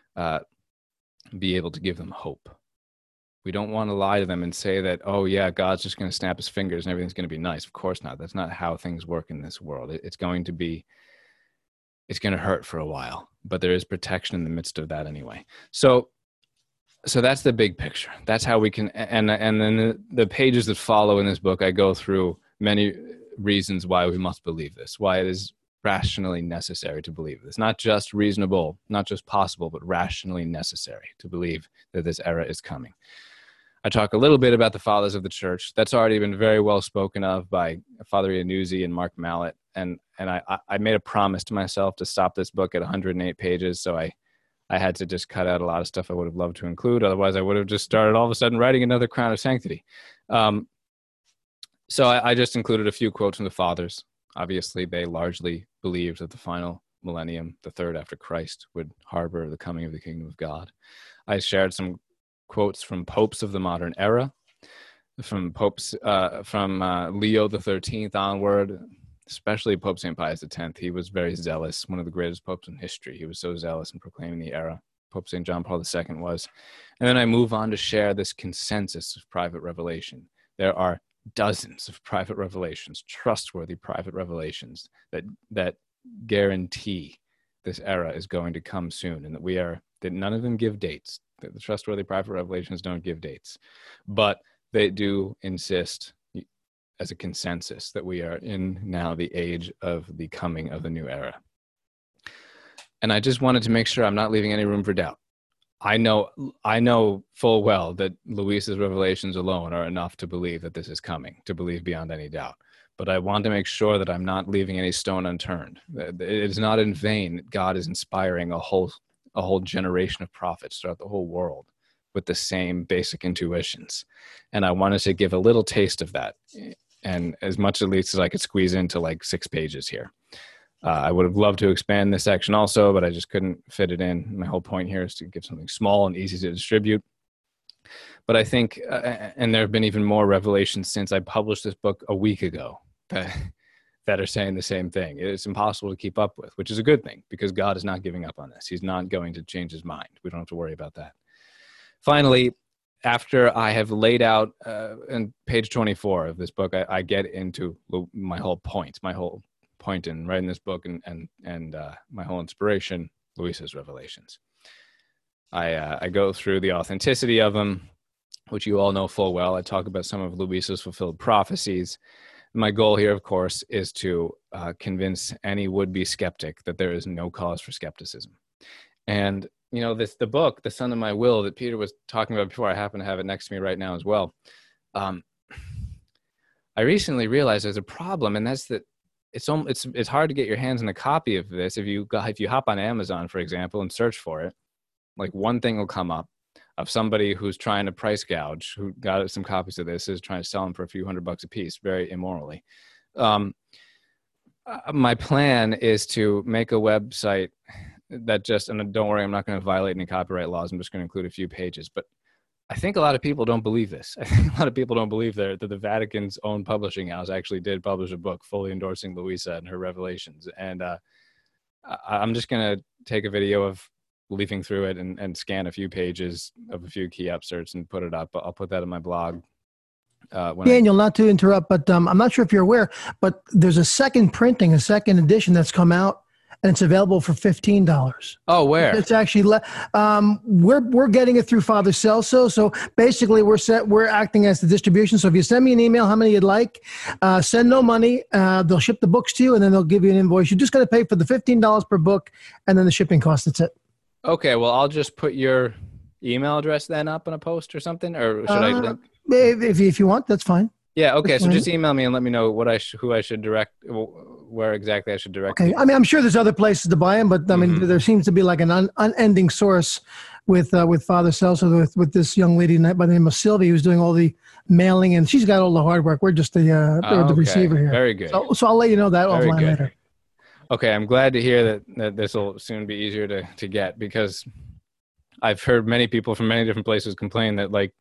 be able to give them hope. We don't want to lie to them and say that, oh yeah, God's just going to snap his fingers and everything's going to be nice. Of course not. That's not how things work in this world. It's going to hurt for a while, but there is protection in the midst of that anyway. So that's the big picture. That's how we can, and then the pages that follow in this book, I go through many reasons why we must believe this, why it is rationally necessary to believe this. Not just reasonable, not just possible, but rationally necessary to believe that this era is coming. I talk a little bit about the fathers of the church. That's already been very well spoken of by Father Iannuzzi and Mark Mallet. And I made a promise to myself to stop this book at 108 pages. So I had to just cut out a lot of stuff I would have loved to include. Otherwise, I would have just started all of a sudden writing another Crown of Sanctity. So I just included a few quotes from the fathers. Obviously, they largely believed that the final millennium, the third after Christ, would harbor the coming of the kingdom of God. I shared some quotes from popes of the modern era, from popes from Leo the 13th onward, especially Pope St. Pius X. He was very zealous, one of the greatest popes in history. He was so zealous in proclaiming the era. Pope St. John Paul II was. And then I move on to share this consensus of private revelation. There are dozens of private revelations, trustworthy private revelations that guarantee this era is going to come soon, and that none of them give dates. The trustworthy private revelations don't give dates, but they do insist as a consensus that we are in now the age of the coming of the new era. And I just wanted to make sure I'm not leaving any room for doubt. I know full well that Louisa's revelations alone are enough to believe that this is coming, to believe beyond any doubt. But I want to make sure that I'm not leaving any stone unturned. It is not in vain that God is inspiring a whole generation of prophets throughout the whole world with the same basic intuitions. And I wanted to give a little taste of that, and as much at least as I could squeeze into like 6 pages here. I would have loved to expand this section also, but I just couldn't fit it in. My whole point here is to give something small and easy to distribute. But I think, and there have been even more revelations since I published this book a week ago that are saying the same thing. It's impossible to keep up with, which is a good thing because God is not giving up on this. He's not going to change his mind. We don't have to worry about that. Finally, after I have laid out in page 24 of this book, I get into my whole point in writing this book and my whole inspiration, Louisa's revelations. I go through the authenticity of them, which you all know full well. I talk about some of Louisa's fulfilled prophecies. My goal here, of course, is to convince any would-be skeptic that there is no cause for skepticism. And, you know, the book, The Son of My Will, that Peter was talking about before, I happen to have it next to me right now as well. I recently realized there's a problem, and that's that it's hard to get your hands on a copy of this. If you hop on Amazon, for example, and search for it, like one thing will come up. of somebody who's trying to price gouge, who got some copies of this, is trying to sell them for a few $100 a piece, very immorally. My plan is to make a website that and don't worry, I'm not going to violate any copyright laws. I'm just going to include a few pages. But I think a lot of people don't believe this. I think a lot of people don't believe that the Vatican's own publishing house actually did publish a book fully endorsing Luisa and her revelations. And I'm just going to take a video of leafing through it and scan a few pages of a few key excerpts and put it up. I'll put that on my blog. Daniel, not to interrupt, but I'm not sure if you're aware, but there's a second printing, a second edition that's come out, and it's available for $15. Oh, where? It's actually we're getting it through Father Celso. So basically, we're acting as the distribution. So if you send me an email, how many you'd like, send no money. They'll ship the books to you, and then they'll give you an invoice. You're just going to pay for the $15 per book, and then the shipping cost. That's it. Okay, well, I'll just put your email address then up on a post or something, or should I link? If you want, that's fine. Yeah, okay, that's so fine. Just email me and let me know who I should direct, where exactly I should direct. Okay, I mean, I'm sure there's other places to buy them, but I mean, there seems to be like an unending source with Father Celso, with this young lady by the name of Sylvie, who's doing all the mailing, and she's got all the hard work. We're just the receiver here. Very good. So I'll let you know that offline later. Okay, I'm glad to hear that this will soon be easier to get, because I've heard many people from many different places complain that I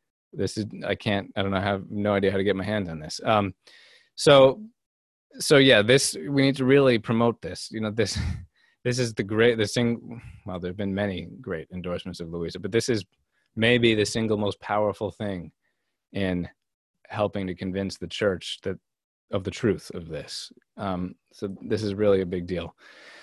have no idea how to get my hands on this. So yeah, we need to really promote this. This is well, there've been many great endorsements of Luisa, but this is maybe the single most powerful thing in helping to convince the church of the truth of this. So this is really a big deal.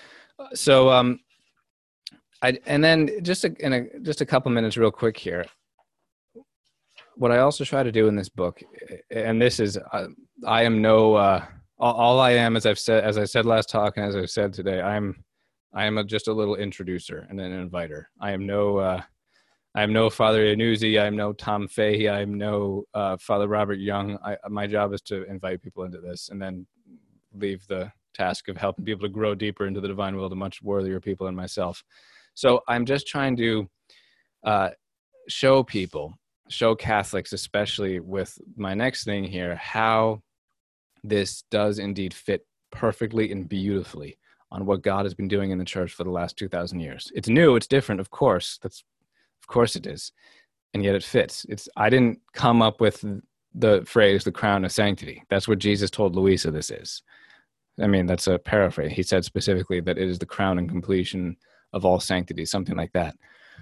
And then just a couple minutes real quick here. What I also try to do in this book, and this is, I am no, all I am, as I said last talk, and as I said today, I am just a little introducer and an inviter. I am no Father Iannuzzi. I am no Tom Fahey. I am no Father Robert Young. My job is to invite people into this, and then leave the task of helping people to grow deeper into the divine will to much worthier people than myself. So I'm just trying to show Catholics, especially with my next thing here, how this does indeed fit perfectly and beautifully on what God has been doing in the church for the last 2,000 years. It's new, it's different, of course. Of course it is. And yet it fits. I didn't come up with the phrase, the crown of sanctity. That's what Jesus told Luisa this is. I mean, that's a paraphrase. He said specifically that it is the crown and completion of all sanctity, something like that.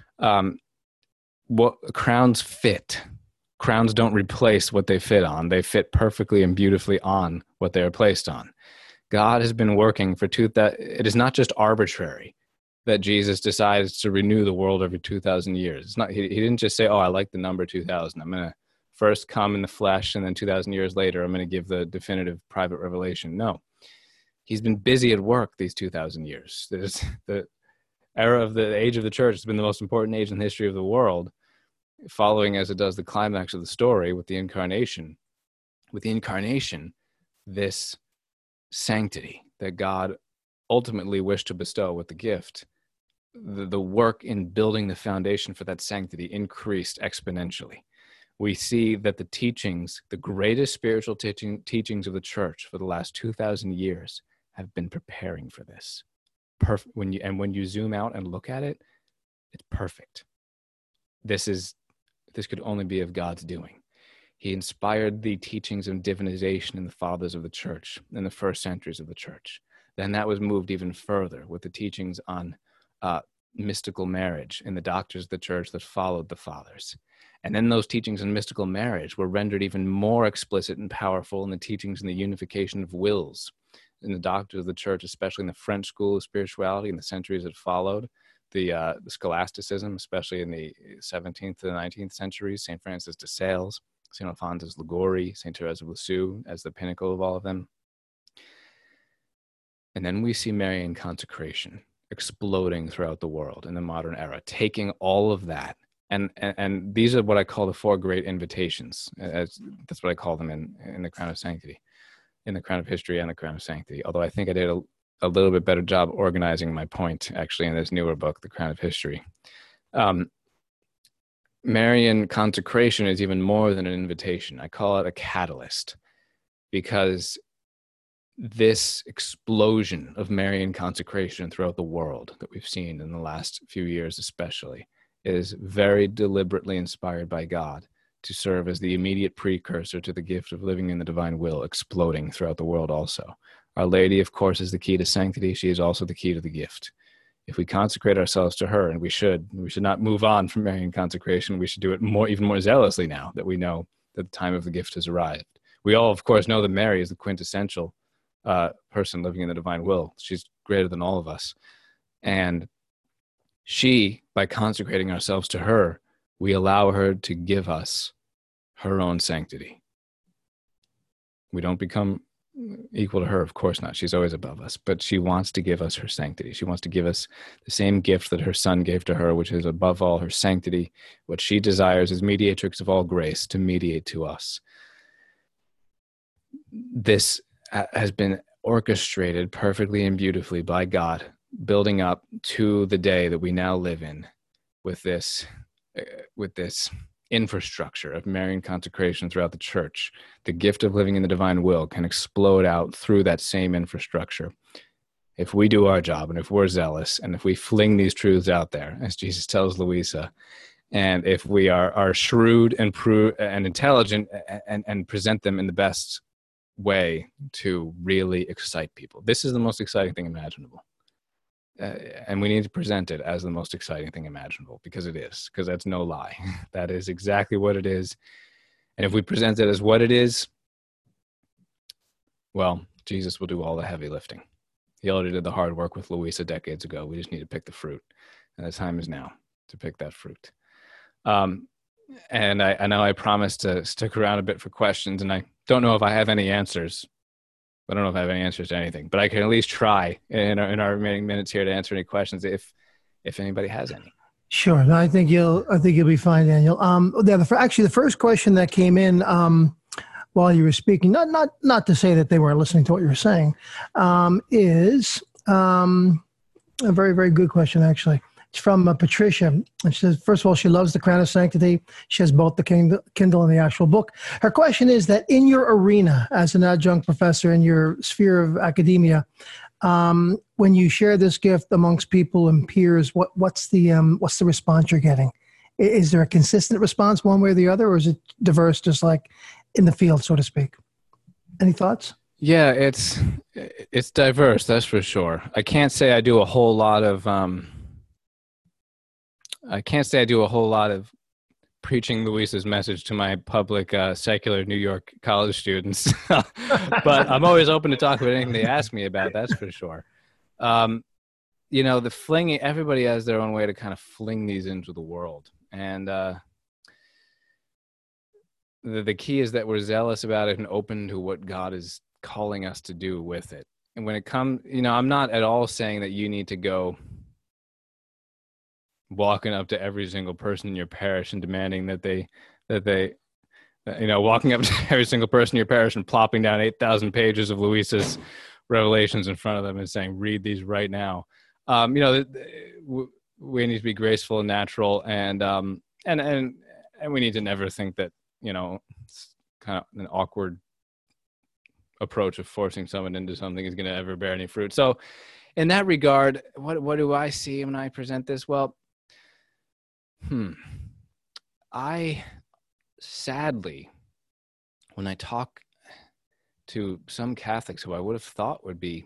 What crowns fit. Crowns don't replace what they fit on. They fit perfectly and beautifully on what they are placed on. God has been working it is not just arbitrary that Jesus decides to renew the world every 2,000 years. It's not. He didn't just say, "Oh, I like the number 2,000. I'm going to first come in the flesh, and then 2,000 years later, I'm going to give the definitive private revelation." No, he's been busy at work these 2,000 years. There's the era of the age of the church has been the most important age in the history of the world, following as it does the climax of the story with the incarnation. With the incarnation, this sanctity that God ultimately wished to bestow with the gift, the work in building the foundation for that sanctity increased exponentially. We see that the teachings, the greatest spiritual teachings of the church for the last 2,000 years have been preparing for this. When you zoom out and look at it, it's perfect. This could only be of God's doing. He inspired the teachings of divinization in the fathers of the church in the first centuries of the church. Then that was moved even further with the teachings on mystical marriage in the doctors of the church that followed the fathers. And then those teachings on mystical marriage were rendered even more explicit and powerful in the teachings in the unification of wills in the doctors of the church, especially in the French school of spirituality in the centuries that followed. The scholasticism, especially in the 17th to the 19th centuries, St. Francis de Sales, St. Alphonsus Liguori, St. Therese of Lisieux as the pinnacle of all of them. And then we see Marian consecration exploding throughout the world in the modern era, taking all of that. And these are what I call the four great invitations. That's what I call them in the Crown of Sanctity, in the Crown of History and the Crown of Sanctity. Although I think I did a little bit better job organizing my point, actually, in this newer book, The Crown of History. Marian consecration is even more than an invitation. I call it a catalyst, because this explosion of Marian consecration throughout the world that we've seen in the last few years especially is very deliberately inspired by God to serve as the immediate precursor to the gift of living in the divine will exploding throughout the world also. Our Lady, of course, is the key to sanctity. She is also the key to the gift. If we consecrate ourselves to her, and we should not move on from Marian consecration. We should do it even more zealously now that we know that the time of the gift has arrived. We all, of course, know that Mary is the quintessential person living in the divine will. She's greater than all of us. And she, by consecrating ourselves to her, we allow her to give us her own sanctity. We don't become equal to her, of course not. She's always above us, but she wants to give us her sanctity. She wants to give us the same gift that her Son gave to her, which is above all her sanctity. What she desires is mediatrix of all grace to mediate to us. This has been orchestrated perfectly and beautifully by God, building up to the day that we now live in with this infrastructure of Marian consecration throughout the church. The gift of living in the divine will can explode out through that same infrastructure if we do our job, and if we're zealous, and if we fling these truths out there, as Jesus tells Louisa, and if we are shrewd and intelligent and present them in the best way to really excite people. This is the most exciting thing imaginable. And we need to present it as the most exciting thing imaginable, because it is, because that's no lie. That is exactly what it is. And if we present it as what it is, well, Jesus will do all the heavy lifting. He already did the hard work with Louisa decades ago. We just need to pick the fruit. And the time is now to pick that fruit. And I know I promised to stick around a bit for questions, and I don't know if I have any answers. I don't know if I have any answers to anything, but I can at least try in our remaining minutes here to answer any questions if anybody has any. Sure. No, I think you'll be fine, Daniel. The first question that came in while you were speaking, not to say that they weren't listening to what you were saying, is a very, very good question, actually. It's from Patricia. And she says, first of all, she loves the Crown of Sanctity. She has both the Kindle and the actual book. Her question is that in your arena as an adjunct professor in your sphere of academia, when you share this gift amongst people and peers, what's the response you're getting? Is there a consistent response one way or the other, or is it diverse, just like in the field, so to speak? Any thoughts? Yeah, it's diverse, that's for sure. I can't say I do a whole lot of preaching Louisa's message to my public secular New York college students, but I'm always open to talk about anything they ask me about. That's for sure. The flinging, everybody has their own way to kind of fling these into the world, and the key is that we're zealous about it and open to what God is calling us to do with it. And when it comes, I'm not at all saying that you need to go walking up to every single person in your parish and demanding that they walking up to every single person in your parish and plopping down 8,000 pages of Louisa's revelations in front of them and saying, read these right now. We need to be graceful and natural, and we need to never think that, it's kind of an awkward approach of forcing someone into something is going to ever bear any fruit. So in that regard, what do I see when I present this? Well, I sadly, when I talk to some Catholics who I would have thought would be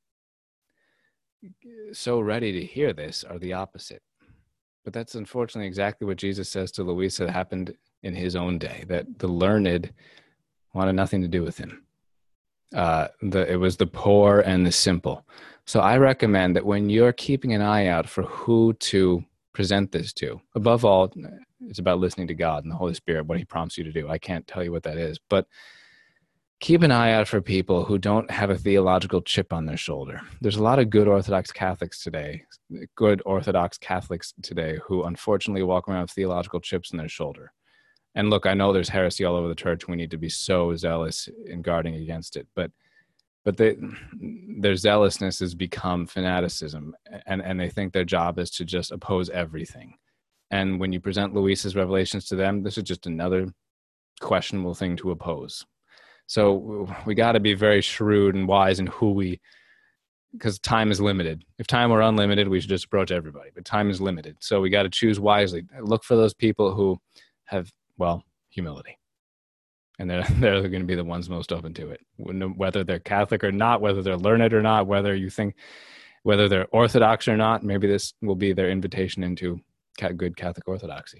so ready to hear this, are the opposite. But that's unfortunately exactly what Jesus says to Louisa happened in his own day, that the learned wanted nothing to do with him. It was the poor and the simple. So I recommend that when you're keeping an eye out for who to present this to, above all, it's about listening to God and the Holy Spirit, what he prompts you to do. I can't tell you what that is, but keep an eye out for people who don't have a theological chip on their shoulder. There's a lot of good Orthodox Catholics today who unfortunately walk around with theological chips on their shoulder. And look, I know there's heresy all over the church. We need to be so zealous in guarding against it. But their zealousness has become fanaticism, and they think their job is to just oppose everything. And when you present Luisa's revelations to them, this is just another questionable thing to oppose. So we got to be very shrewd and wise in because time is limited. If time were unlimited, we should just approach everybody, but time is limited. So we got to choose wisely. Look for those people who have, humility. And they're going to be the ones most open to it, whether they're Catholic or not, whether they're learned or not, whether they're Orthodox or not. Maybe this will be their invitation into good Catholic orthodoxy.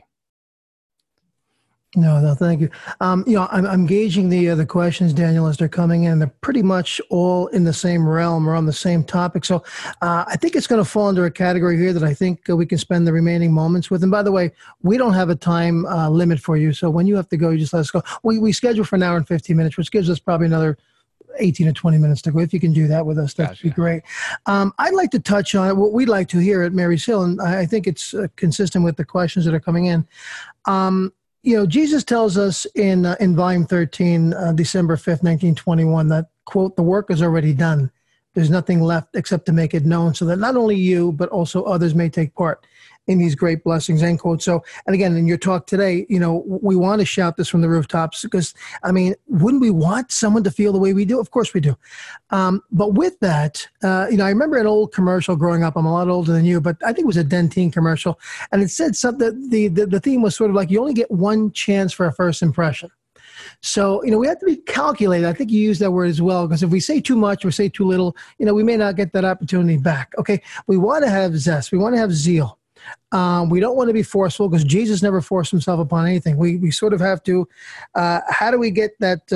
No, thank you. I'm gauging the questions, Daniel, as they're coming in. They're pretty much all in the same realm or on the same topic. So I think it's going to fall under a category here that I think we can spend the remaining moments with. And by the way, we don't have a time limit for you. So when you have to go, you just let us go. We schedule for an hour and 15 minutes, which gives us probably another 18 or 20 minutes to go. If you can do that with us, that'd be great. I'd like to touch on what we'd like to hear at Mary's Hill, and I think it's consistent with the questions that are coming in. Jesus tells us in volume 13, December 5th, 1921, that, quote, the work is already done. There's nothing left except to make it known so that not only you, but also others may take part in these great blessings, end quote. So, and again, in your talk today, we want to shout this from the rooftops because, wouldn't we want someone to feel the way we do? Of course we do. But with that, I remember an old commercial growing up. I'm a lot older than you, but I think it was a Dentyne commercial. And it said something, the theme was sort of like, you only get one chance for a first impression. So, we have to be calculated. I think you used that word as well, because if we say too much or say too little, we may not get that opportunity back. Okay. We want to have zest. We want to have zeal. We don't want to be forceful because Jesus never forced himself upon anything. We sort of have to, how do we get that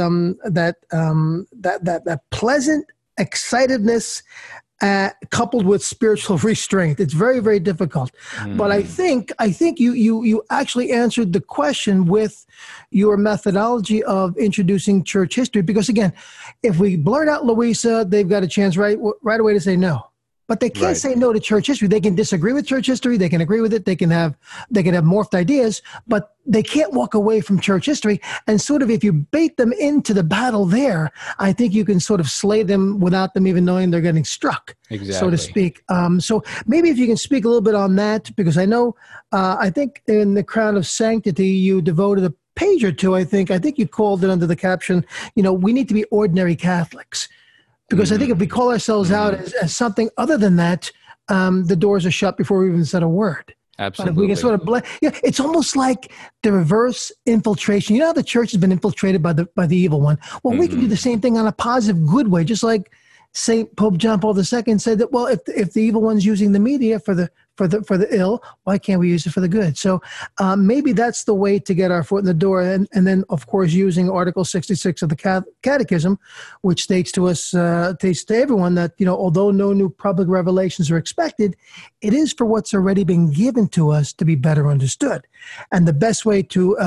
pleasant excitedness coupled with spiritual restraint? It's very, very difficult. But I think you actually answered the question with your methodology of introducing church history. Because again, if we blurt out Louisa, they've got a chance right away to say no. But they can't say no to church history. They can disagree with church history. They can agree with it. They can have morphed ideas, but they can't walk away from church history. And sort of if you bait them into the battle there, I think you can sort of slay them without them even knowing they're getting struck, so to speak. So maybe if you can speak a little bit on that, because I know, I think in the Crown of Sanctity, you devoted a page or two, I think you called it under the caption, we need to be ordinary Catholics. Because I think if we call ourselves out as something other than that, the doors are shut before we even said a word. Absolutely. But if we can sort of it's almost like the reverse infiltration. You know how the church has been infiltrated by the evil one? Well, we can do the same thing on a positive, good way, just like St. Pope John Paul II said that, well, if the evil one's using the media for the ill, why can't we use it for the good? So maybe that's the way to get our foot in the door. And then, of course, using Article 66 of the Catechism, which states to everyone that, although no new public revelations are expected, it is for what's already been given to us to be better understood. And the best way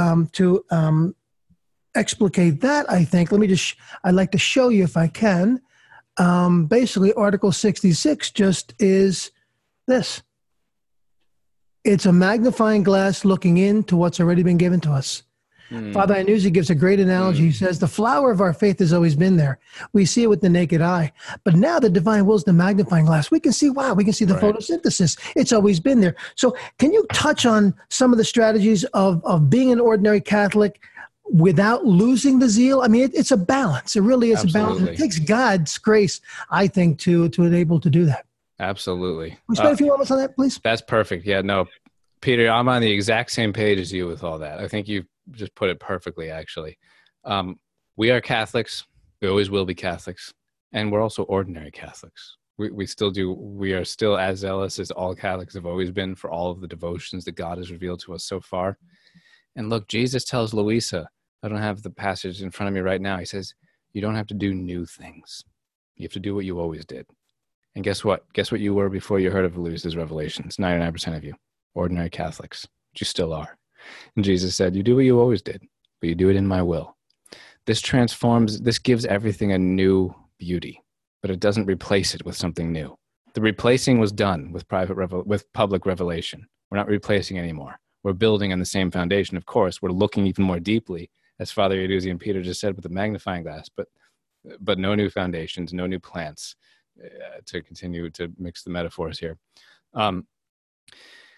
to explicate that, I think, I'd like to show you if I can. Basically, Article 66 just is this. It's a magnifying glass looking into what's already been given to us. Father Iannuzzi gives a great analogy. He says, the flower of our faith has always been there. We see it with the naked eye. But now the divine will is the magnifying glass. We can see the photosynthesis. It's always been there. So can you touch on some of the strategies of being an ordinary Catholic without losing the zeal? I mean, it's a balance. It really is a balance. It takes God's grace, I think, to enable to do that. Absolutely. Can we spend a few moments on that, please? That's perfect. Yeah, no, Peter, I'm on the exact same page as you with all that. I think you just put it perfectly, actually. We are Catholics. We always will be Catholics. And we're also ordinary Catholics. We still do. We are still as zealous as all Catholics have always been for all of the devotions that God has revealed to us so far. And look, Jesus tells Louisa, I don't have the passage in front of me right now. He says, you don't have to do new things. You have to do what you always did. And guess what? Guess what you were before you heard of Louisa's revelations? 99% of you, ordinary Catholics, but you still are. And Jesus said, you do what you always did, but you do it in my will. This gives everything a new beauty, but it doesn't replace it with something new. The replacing was done with public revelation. We're not replacing anymore. We're building on the same foundation. Of course, we're looking even more deeply, as Father Iannuzzi and Peter just said, with the magnifying glass, but no new foundations, no new plants. To continue to mix the metaphors here.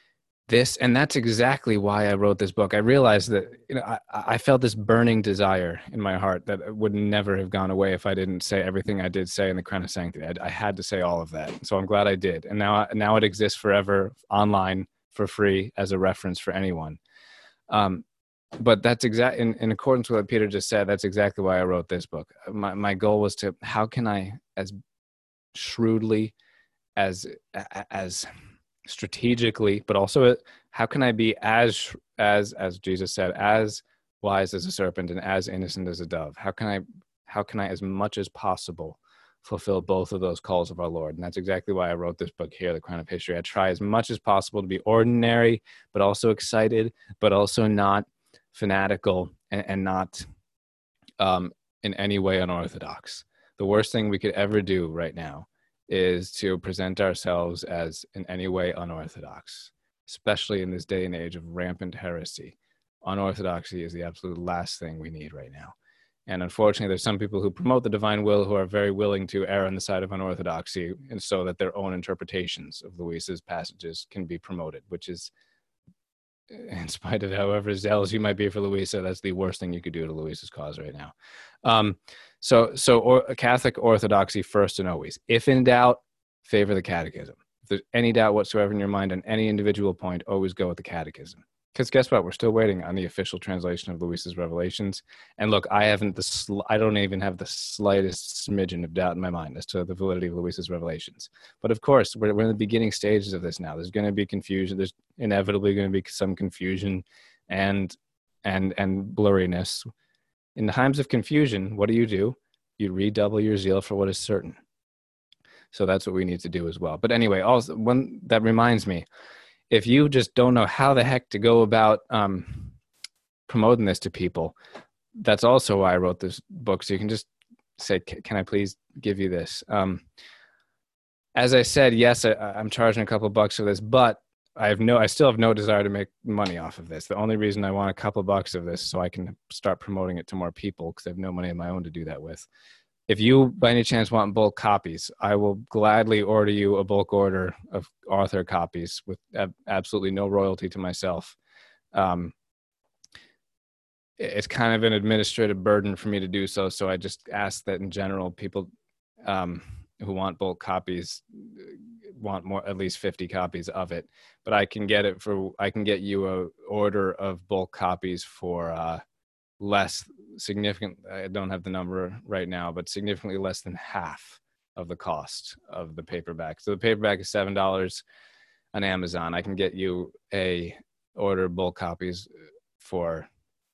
And that's exactly why I wrote this book. I realized that, I felt this burning desire in my heart that would never have gone away if I didn't say everything I did say in the Crown of Sanctity. I had to say all of that. So I'm glad I did. And now it exists forever online for free as a reference for anyone. But that's in accordance with what Peter just said. That's exactly why I wrote this book. My goal was how can I, as shrewdly, as strategically, but also how can I be as Jesus said, as wise as a serpent and as innocent as a dove? How can I as much as possible fulfill both of those calls of our Lord? And that's exactly why I wrote this book here, The Crown of History. I try as much as possible to be ordinary, but also excited, but also not fanatical and not in any way unorthodox. The worst thing we could ever do right now is to present ourselves as in any way unorthodox, especially in this day and age of rampant heresy. Unorthodoxy is the absolute last thing we need right now. And unfortunately, there's some people who promote the divine will who are very willing to err on the side of unorthodoxy, and so that their own interpretations of Luis's passages can be promoted, which is, in spite of however zealous you might be for Luisa, that's the worst thing you could do to Luisa's cause right now. So Catholic orthodoxy first and always. If in doubt, favor the catechism. If there's any doubt whatsoever in your mind on any individual point, always go with the catechism. Because guess what? We're still waiting on the official translation of Luis's Revelations. And look, I don't even have the slightest smidgen of doubt in my mind as to the validity of Luis's Revelations. But of course, we're in the beginning stages of this now. There's going to be confusion. There's inevitably going to be some confusion and blurriness. In times of confusion, what do? You redouble your zeal for what is certain. So that's what we need to do as well. But anyway, also one that reminds me, if you just don't know how the heck to go about promoting this to people, that's also why I wrote this book. So you can just say, can I please give you this? As I said, yes, I'm charging a couple bucks for this, but I still have no desire to make money off of this. The only reason I want a couple bucks of this is so I can start promoting it to more people, because I have no money of my own to do that with. If you, by any chance, want bulk copies, I will gladly order you a bulk order of author copies with absolutely no royalty to myself. It's kind of an administrative burden for me to do so, so I just ask that in general, people who want bulk copies want at least 50 copies of it. But I can get you a order of bulk copies for significant, I don't have the number right now, but significantly less than half of the cost of the paperback. So the paperback is $7 on Amazon. I can get you order bulk copies for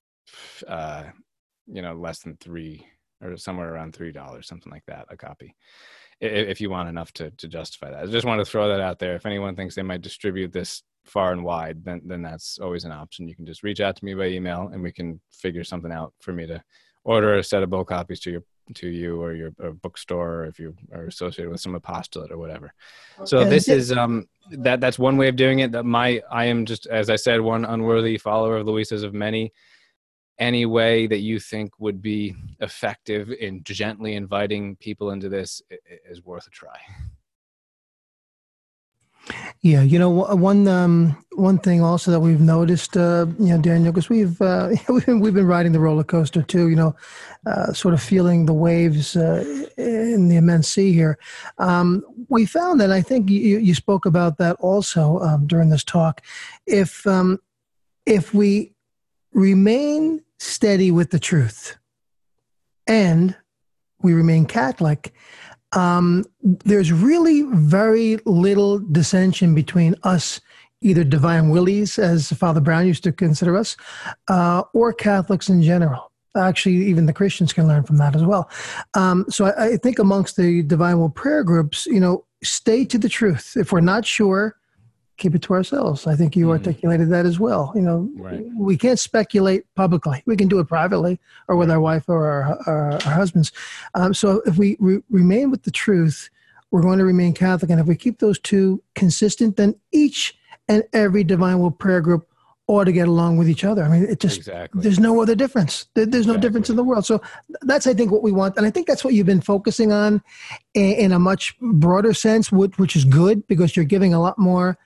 less than $3 or somewhere around $3, something like that, a copy, if you want enough to justify that. I just want to throw that out there. If anyone thinks they might distribute this far and wide, then that's always an option. You can just reach out to me by email and we can figure something out for me to order a set of bulk copies to you or your bookstore, or if you are associated with some apostolate or whatever. So this is that's one way of doing it. I am just, as I said, one unworthy follower of Luisa's of many. Any way that you think would be effective in gently inviting people into this is worth a try. Yeah, one thing also that we've noticed, Daniel, because we've been riding the roller coaster too, sort of feeling the waves in the immense sea here. We found that, I think you spoke about that also during this talk. If we remain steady with the truth and we remain Catholic, there's really very little dissension between us, either divine willies, as Father Brown used to consider us, or Catholics in general. Actually, even the Christians can learn from that as well. So I think amongst the divine will prayer groups, stay to the truth. If we're not sure, keep it to ourselves. I think you articulated that as well. Right. We can't speculate publicly. We can do it privately or with our wife or our husbands. So if we remain with the truth, we're going to remain Catholic. And if we keep those two consistent, then each and every divine will prayer group ought to get along with each other. I mean, there's no other difference. There's no difference in the world. So that's, I think, what we want. And I think that's what you've been focusing on in a much broader sense, which is good, because you're giving a lot more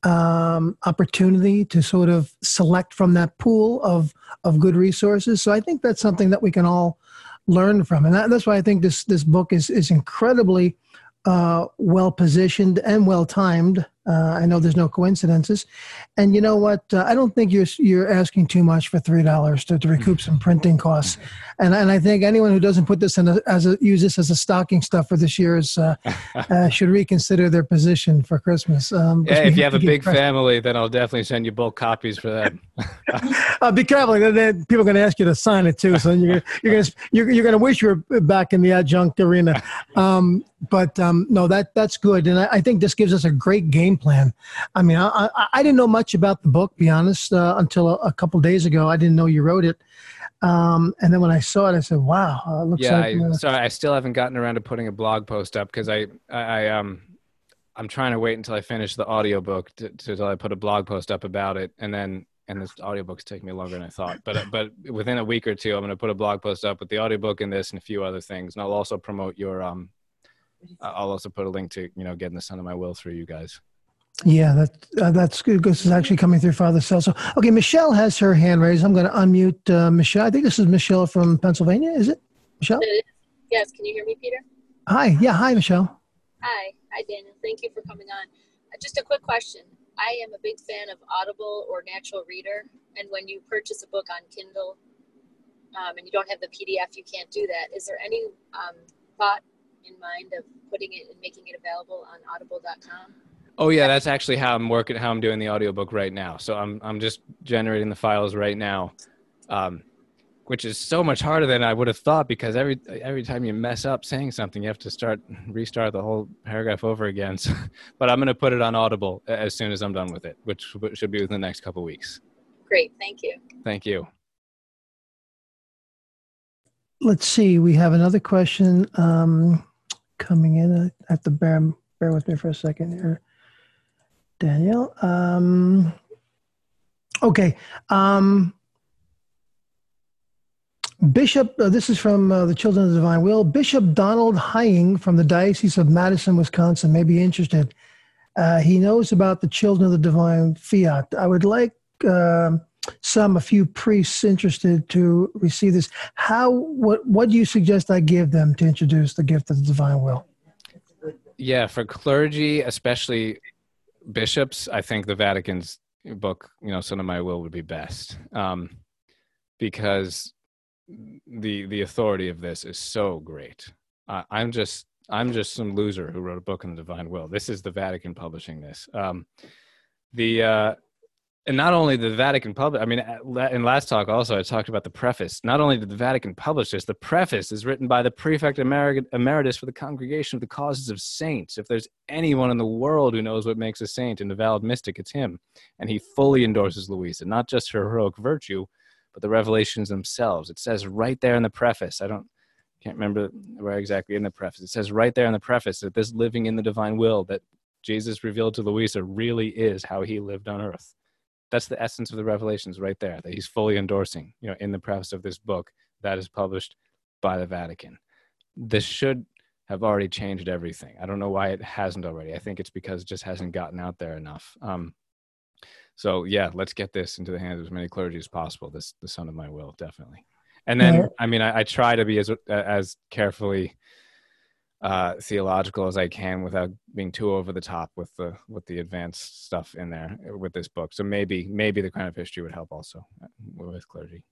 opportunity to sort of select from that pool of good resources. So I think that's something that we can all learn from, and that's why I think this book is incredibly well positioned and well timed. I know there's no coincidences, and you know what? I don't think you're asking too much for $3 to recoup some printing costs, and I think anyone who doesn't put this use this as a stocking stuffer this year should reconsider their position for Christmas. Yeah, if you have a big family, then I'll definitely send you bulk copies for that. Be careful. People are going to ask you to sign it too, so you're going to wish you were back in the adjunct arena. But no, that's good, and I think this gives us a great game plan. I mean, I didn't know much about the book, be honest, until a couple of days ago. I didn't know you wrote it, and then when I saw it, I said, "Wow, looks like." Sorry, I still haven't gotten around to putting a blog post up because I'm trying to wait until I finish the audiobook till I put a blog post up about it, and this audiobook's taking me longer than I thought. But within a week or two, I'm going to put a blog post up with the audiobook and this and a few other things, and I'll also promote your I'll also put a link to getting the Son of My Will through you guys. Yeah, that's good because it's actually coming through Father Cell. So, okay, Michelle has her hand raised. I'm going to unmute Michelle. I think this is Michelle from Pennsylvania. Is it, Michelle? Yes. Can you hear me, Peter? Hi. Yeah. Hi, Michelle. Hi, Daniel. Thank you for coming on. Just a quick question. I am a big fan of Audible or Natural Reader, and when you purchase a book on Kindle and you don't have the PDF, you can't do that. Is there any thought in mind of putting it and making it available on audible.com? Oh yeah, that's actually how I'm doing the audiobook right now. So I'm just generating the files right now, which is so much harder than I would have thought because every time you mess up saying something, you have to restart the whole paragraph over again. So, but I'm going to put it on Audible as soon as I'm done with it, which should be within the next couple of weeks. Great, thank you. Thank you. Let's see. We have another question coming in. I have to bear with me for a second here, Daniel. Okay. Bishop, this is from the Children of the Divine Will. Bishop Donald Hying from the Diocese of Madison, Wisconsin, may be interested. He knows about the Children of the Divine Fiat. I would like a few priests interested to receive this. What do you suggest I give them to introduce the gift of the Divine Will? Yeah, for clergy, especially bishops, I think the Vatican's book, Son of My Will, would be best, because the authority of this is so great. I'm just some loser who wrote a book on the Divine Will. This is the Vatican publishing this. And not only did the Vatican publish, I mean, in last talk also, I talked about the preface. Not only did the Vatican publish this, the preface is written by the Prefect Emeritus for the Congregation of the Causes of Saints. If there's anyone in the world who knows what makes a saint and a valid mystic, it's him. And he fully endorses Luisa, not just her heroic virtue, but the revelations themselves. It says right there in the preface, can't remember where exactly in the preface. It says right there in the preface that this living in the divine will that Jesus revealed to Luisa really is how he lived on earth. That's the essence of the revelations right there, that he's fully endorsing, in the preface of this book that is published by the Vatican. This should have already changed everything. I don't know why it hasn't already. I think it's because it just hasn't gotten out there enough. So yeah, let's get this into the hands of as many clergy as possible. The Son of My Will, definitely. And then, I mean, I try to be as carefully theological as I can without being too over the top with the advanced stuff in there with this book. So maybe the Crown of History would help also with clergy.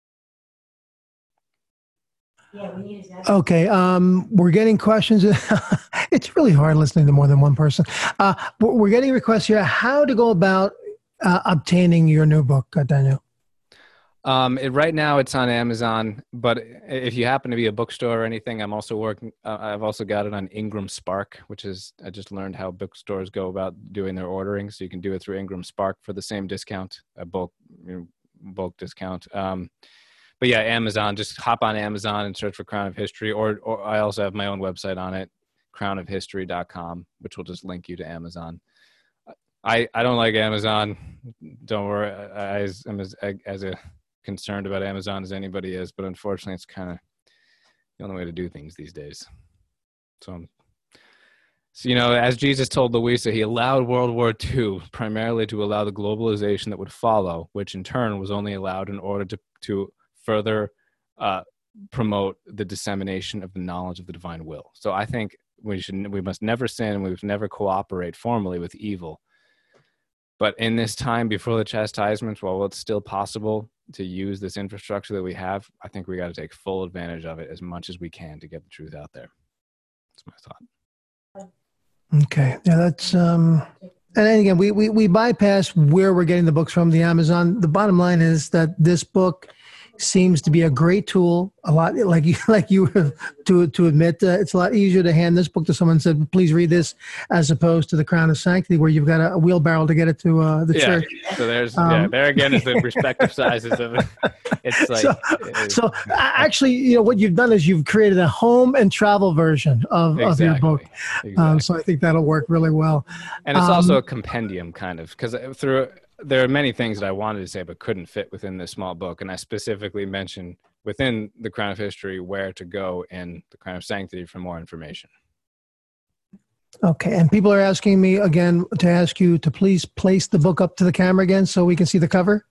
Okay, we're getting questions. It's really hard listening to more than one person. We're getting requests here. How to go about obtaining your new book, Daniel? Right now it's on Amazon, but if you happen to be a bookstore or anything, I'm also working. I've also got it on Ingram Spark, I just learned how bookstores go about doing their ordering. So you can do it through Ingram Spark for the same discount, a bulk discount. But yeah, Amazon, just hop on Amazon and search for Crown of History, or I also have my own website on it, crownofhistory.com, which will just link you to Amazon. I don't like Amazon. Don't worry. I'm as concerned about Amazon as anybody is, but unfortunately it's kind of the only way to do things these days. So So, as Jesus told Louisa, he allowed World War II primarily to allow the globalization that would follow, which in turn was only allowed in order to further promote the dissemination of the knowledge of the divine will. So I think we must never sin, we must never cooperate formally with evil. But in this time before the chastisements, while it's still possible to use this infrastructure that we have, I think we got to take full advantage of it as much as we can to get the truth out there. That's my thought. Okay. Yeah, that's and again, we bypass where we're getting the books from, the Amazon. The bottom line is that this book seems to be a great tool. A lot like you have to admit, it's a lot easier to hand this book to someone and say, please read this, as opposed to the Crown of Sanctity, where you've got a wheelbarrow to get it to the church. So there's there again is the respective sizes of it. It's like so actually, what you've done is you've created a home and travel version of your book. Exactly. So I think that'll work really well. And it's also a compendium kind of, because there are many things that I wanted to say but couldn't fit within this small book, and I specifically mentioned within the Crown of History where to go in the Crown of Sanctity for more information. Okay, and people are asking me again to ask you to please place the book up to the camera again so we can see the cover.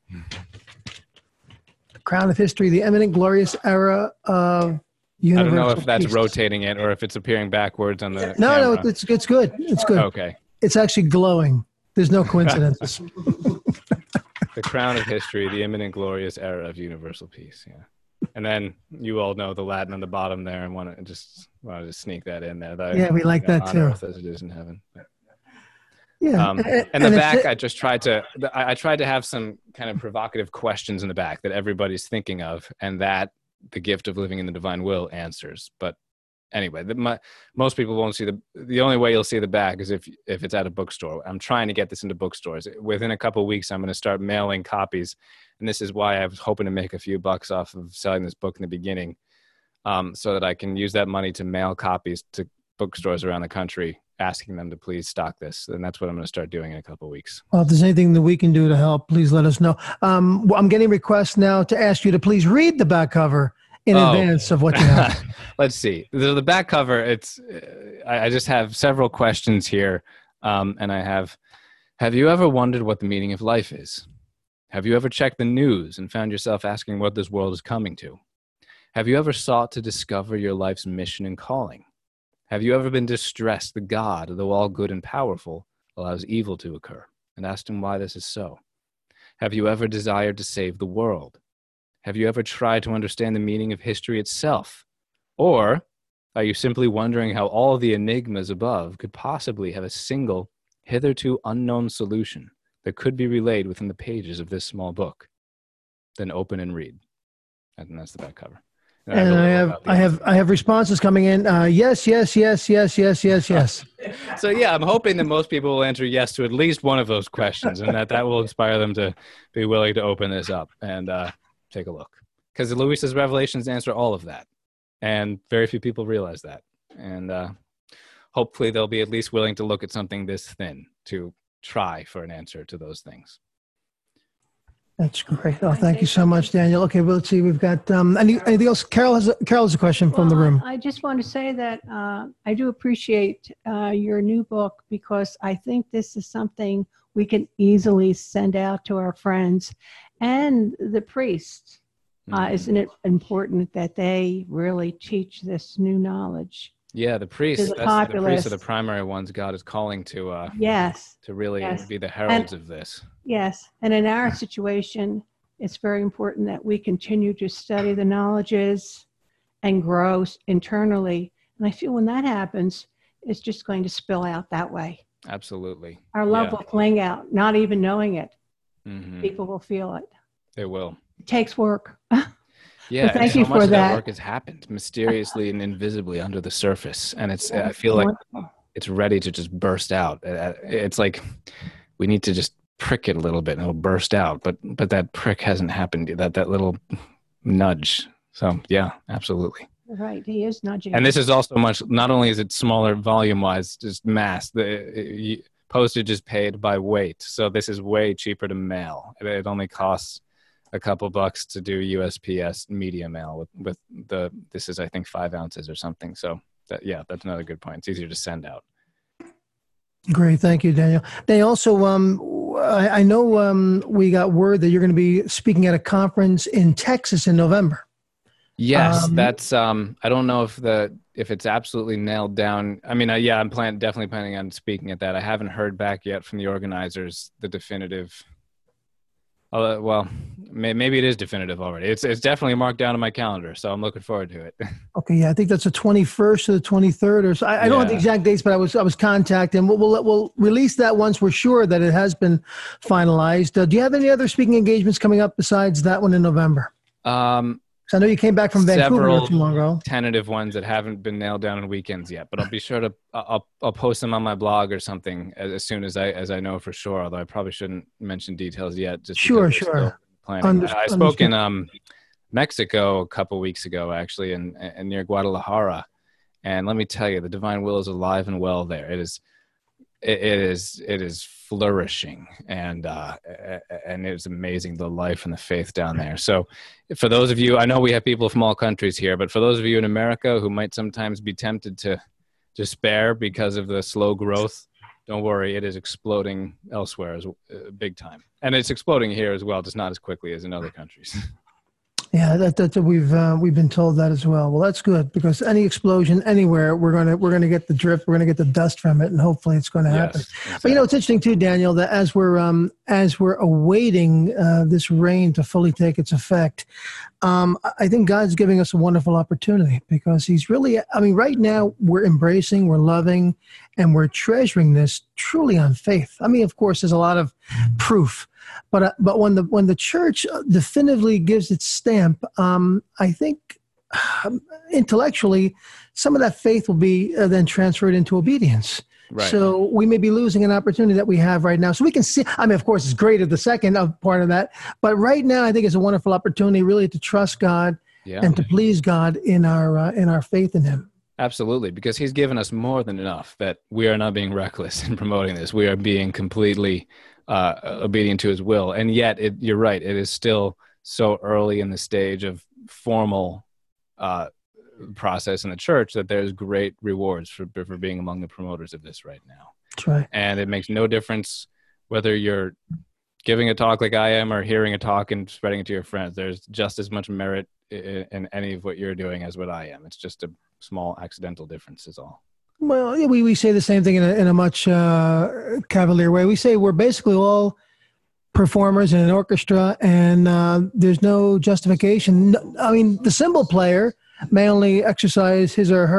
The Crown of History, the Eminent Glorious Era of Universal I don't know if that's Peace. Rotating it or if it's appearing backwards on the No, camera. it's good. It's good. Okay. It's actually glowing. There's no coincidences. The Crown of History, the Imminent Glorious Era of Universal Peace. Yeah. And then you all know the Latin on the bottom there, and want to just sneak that in there. Yeah, we like that on too. Earth as it is in heaven. Yeah. And the back, I tried to have some kind of provocative questions in the back that everybody's thinking of, and that the gift of living in the divine will answers. But anyway, most people won't see the only way you'll see the back is if it's at a bookstore. I'm trying to get this into bookstores. Within a couple of weeks, I'm going to start mailing copies. And this is why I was hoping to make a few bucks off of selling this book in the beginning, so that I can use that money to mail copies to bookstores around the country, asking them to please stock this. And that's what I'm going to start doing in a couple of weeks. Well, if there's anything that we can do to help, please let us know. I'm getting requests now to ask you to please read the back cover in advance of what you have. Let's see. The back cover, I just have several questions here. And I have you ever wondered what the meaning of life is? Have you ever checked the news and found yourself asking what this world is coming to? Have you ever sought to discover your life's mission and calling? Have you ever been distressed that God, though all good and powerful, allows evil to occur, and asked him why this is so? Have you ever desired to save the world? Have you ever tried to understand the meaning of history itself? Or are you simply wondering how all the enigmas above could possibly have a single, hitherto unknown solution that could be relayed within the pages of this small book? Then open and read. And that's the back cover. And I have responses coming in. Yes. So yeah, I'm hoping that most people will answer yes to at least one of those questions, and that will inspire them to be willing to open this up and take a look. Because Louisa's Revelations answer all of that, and very few people realize that. And hopefully they'll be at least willing to look at something this thin to try for an answer to those things. That's great. Oh, thank you so much, Daniel. Okay, well, let's see. We've got anything else? Carol has a question from the room. I just want to say that I do appreciate your new book, because I think this is something we can easily send out to our friends and the priests. Isn't it important that they really teach this new knowledge? Yeah, the priests. The priests are the primary ones God is calling to. Yes. To really be the heralds of this. Yes, and in our situation, it's very important that we continue to study the knowledges and grow internally. And I feel when that happens, it's just going to spill out that way. Absolutely. Our love will fling out, not even knowing it. Mm-hmm. People will feel it. They will. It takes work. Yeah, so thank you much for of that work that. has happened mysteriously and invisibly under the surface, and I feel like it's ready to just burst out. It's like we need to just prick it a little bit and it'll burst out, but that prick hasn't happened yet, that little nudge. So yeah, absolutely. Right, he is nudging. And this is also not only is it smaller volume wise, just mass, the postage is paid by weight, so this is way cheaper to mail. It only costs a couple bucks to do USPS media mail with this is, I think, 5 ounces or something. So that's another good point. It's easier to send out. Great. Thank you, Daniel. They also, I know we got word that you're going to be speaking at a conference in Texas in November. Yes, that's I don't know if it's absolutely nailed down. I mean, yeah, I'm definitely planning on speaking at that. I haven't heard back yet from the organizers, the definitive. Well, maybe it is definitive already. It's definitely marked down on my calendar, so I'm looking forward to it. Okay, yeah, I think that's the 21st or the 23rd, or so. I don't have the exact dates, but I was contacted. We'll release that once we're sure that it has been finalized. Do you have any other speaking engagements coming up besides that one in November? I know you came back from Vancouver not too long ago. Tentative ones that haven't been nailed down on weekends yet, but I'll be sure to I'll post them on my blog or something as soon as I know for sure. Although I probably shouldn't mention details yet. Just sure. Planning. I spoke in Mexico a couple weeks ago, actually, and near Guadalajara, and let me tell you, the divine will is alive and well there. It is flourishing, and it's amazing, the life and the faith down there. So for those of you, I know we have people from all countries here, but for those of you in America who might sometimes be tempted to despair because of the slow growth, don't worry, it is exploding elsewhere as big time, and it's exploding here as well, just not as quickly as in other countries. Yeah, that we've been told that as well. Well, that's good, because any explosion anywhere, we're gonna get the drip, we're gonna get the dust from it, and hopefully it's going to happen. Yes, exactly. But it's interesting too, Daniel, that as we're awaiting this rain to fully take its effect, I think God's giving us a wonderful opportunity, because He's really, right now we're embracing, we're loving, and we're treasuring this truly on faith. Of course, there's a lot of proof. But when the church definitively gives its stamp, I think intellectually some of that faith will be then transferred into obedience. Right. So we may be losing an opportunity that we have right now. So we can see, of course, it's great at the second part of that. But right now, I think it's a wonderful opportunity really to trust God and to please God in our faith in Him. Absolutely, because He's given us more than enough, that we are not being reckless in promoting this. We are being completely obedient to His will. And yet, you're right, it is still so early in the stage of formal process in the church that there's great rewards for being among the promoters of this right now. That's right. And it makes no difference whether you're giving a talk like I am or hearing a talk and spreading it to your friends. There's just as much merit in any of what you're doing as what I am. It's just a small accidental difference is all. Well, we say the same thing in a much cavalier way. We say we're basically all performers in an orchestra, and there's no justification. The cymbal player may only exercise his or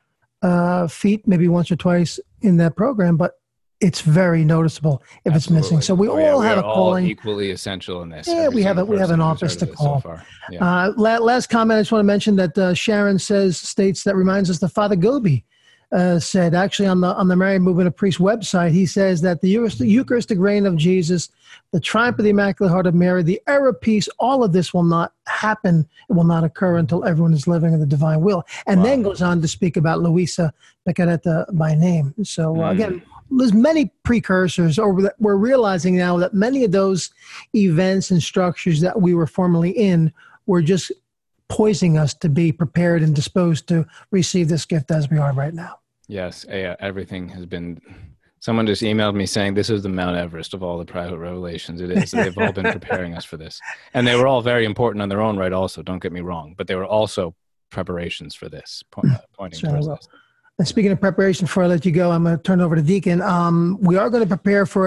her feet maybe once or twice in that program, but it's very noticeable if it's missing. So we all have a calling. All equally essential in this. Yeah, we have an office to call. So yeah. Last comment, I just want to mention that Sharon states that reminds us that Father Gobi said, actually on the Marian Movement of Priests website, he says that the Eucharistic reign of Jesus, the triumph of the Immaculate Heart of Mary, the era of peace, all of this will not happen. It will not occur until everyone is living in the divine will. And then goes on to speak about Luisa Piccarreta by name. So again, there's many precursors, or we're realizing now that many of those events and structures that we were formerly in were just poising us to be prepared and disposed to receive this gift as we are right now. Yes, everything has been. Someone just emailed me saying this is the Mount Everest of all the private revelations. It is. They've all been preparing us for this. And they were all very important on their own right also, don't get me wrong. But they were also preparations for this, pointing towards this. And speaking of preparation, before I let you go, I'm going to turn over to Deacon. We are going to prepare for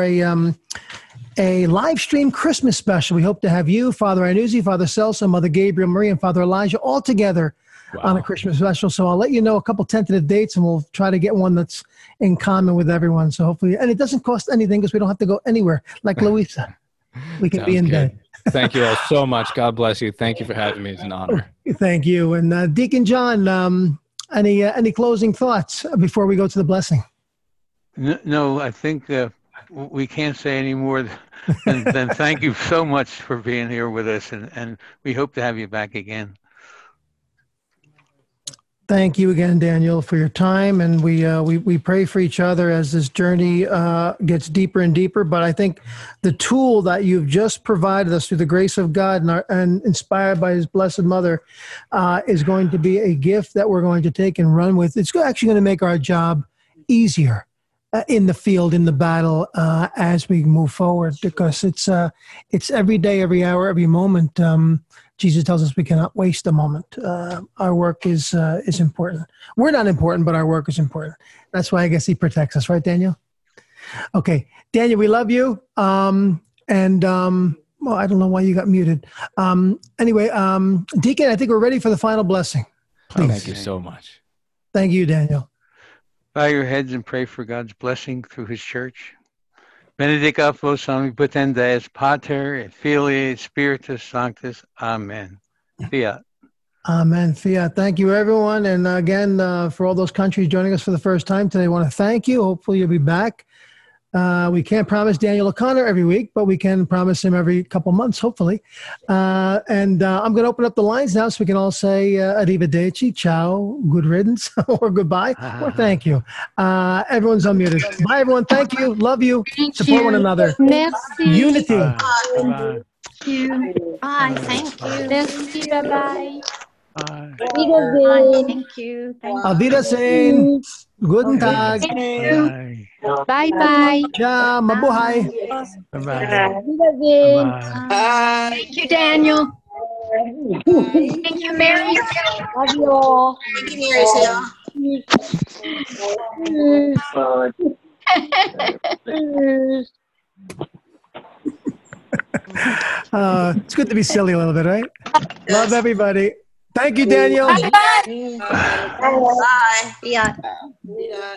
a live stream Christmas special. We hope to have you, Father Iannuzzi, Father Celso, Mother Gabriel Marie, and Father Elijah all together on a Christmas special. So I'll let you know a couple tentative dates, and we'll try to get one that's in common with everyone. So hopefully, and it doesn't cost anything because we don't have to go anywhere like Luisa. We can be in bed. Thank you all so much. God bless you. Thank you for having me. It's an honor. Thank you. And Deacon John, any closing thoughts before we go to the blessing? No, I think we can't say any more than thank you so much for being here with us, and we hope to have you back again. Thank you again, Daniel, for your time, and we pray for each other as this journey gets deeper and deeper. But I think the tool that you've just provided us through the grace of God and inspired by His Blessed Mother is going to be a gift that we're going to take and run with. It's actually going to make our job easier in the field, in the battle, as we move forward, because it's every day, every hour, every moment. Jesus tells us we cannot waste a moment. Our work is important. We're not important, but our work is important. That's why I guess he protects us, right, Daniel? Okay, Daniel, we love you. Well, I don't know why you got muted. Anyway, Deacon, I think we're ready for the final blessing. Please. Thank you so much. Thank you, Daniel. Bow your heads and pray for God's blessing through his church. Benedicat vos omnipotendes, Pater, et Filii, et Spiritus Sanctus. Amen. Fiat. Amen. Fiat. Thank you, everyone. And again, for all those countries joining us for the first time today, I want to thank you. Hopefully you'll be back. We can't promise Daniel O'Connor every week, but we can promise him every couple months, hopefully. I'm going to open up the lines now so we can all say arrivederci, ciao, good riddance, or goodbye, or thank you. Everyone's unmuted. Bye, everyone. Thank you. Love you. Support one another. Merci. Unity. Bye. Bye. Thank you. Merci. Bye-bye. Bye. Bye. Thank you. Thank Auf Wiedersehen. Guten Tag. Bye. Bye-bye. Ja, mabuhay. Bye. Thank you, Daniel. Thank you, Mary. Love you all. Thank you, It's good to be silly a little bit, right? Love everybody. Thank you, Daniel. Bye. Yeah.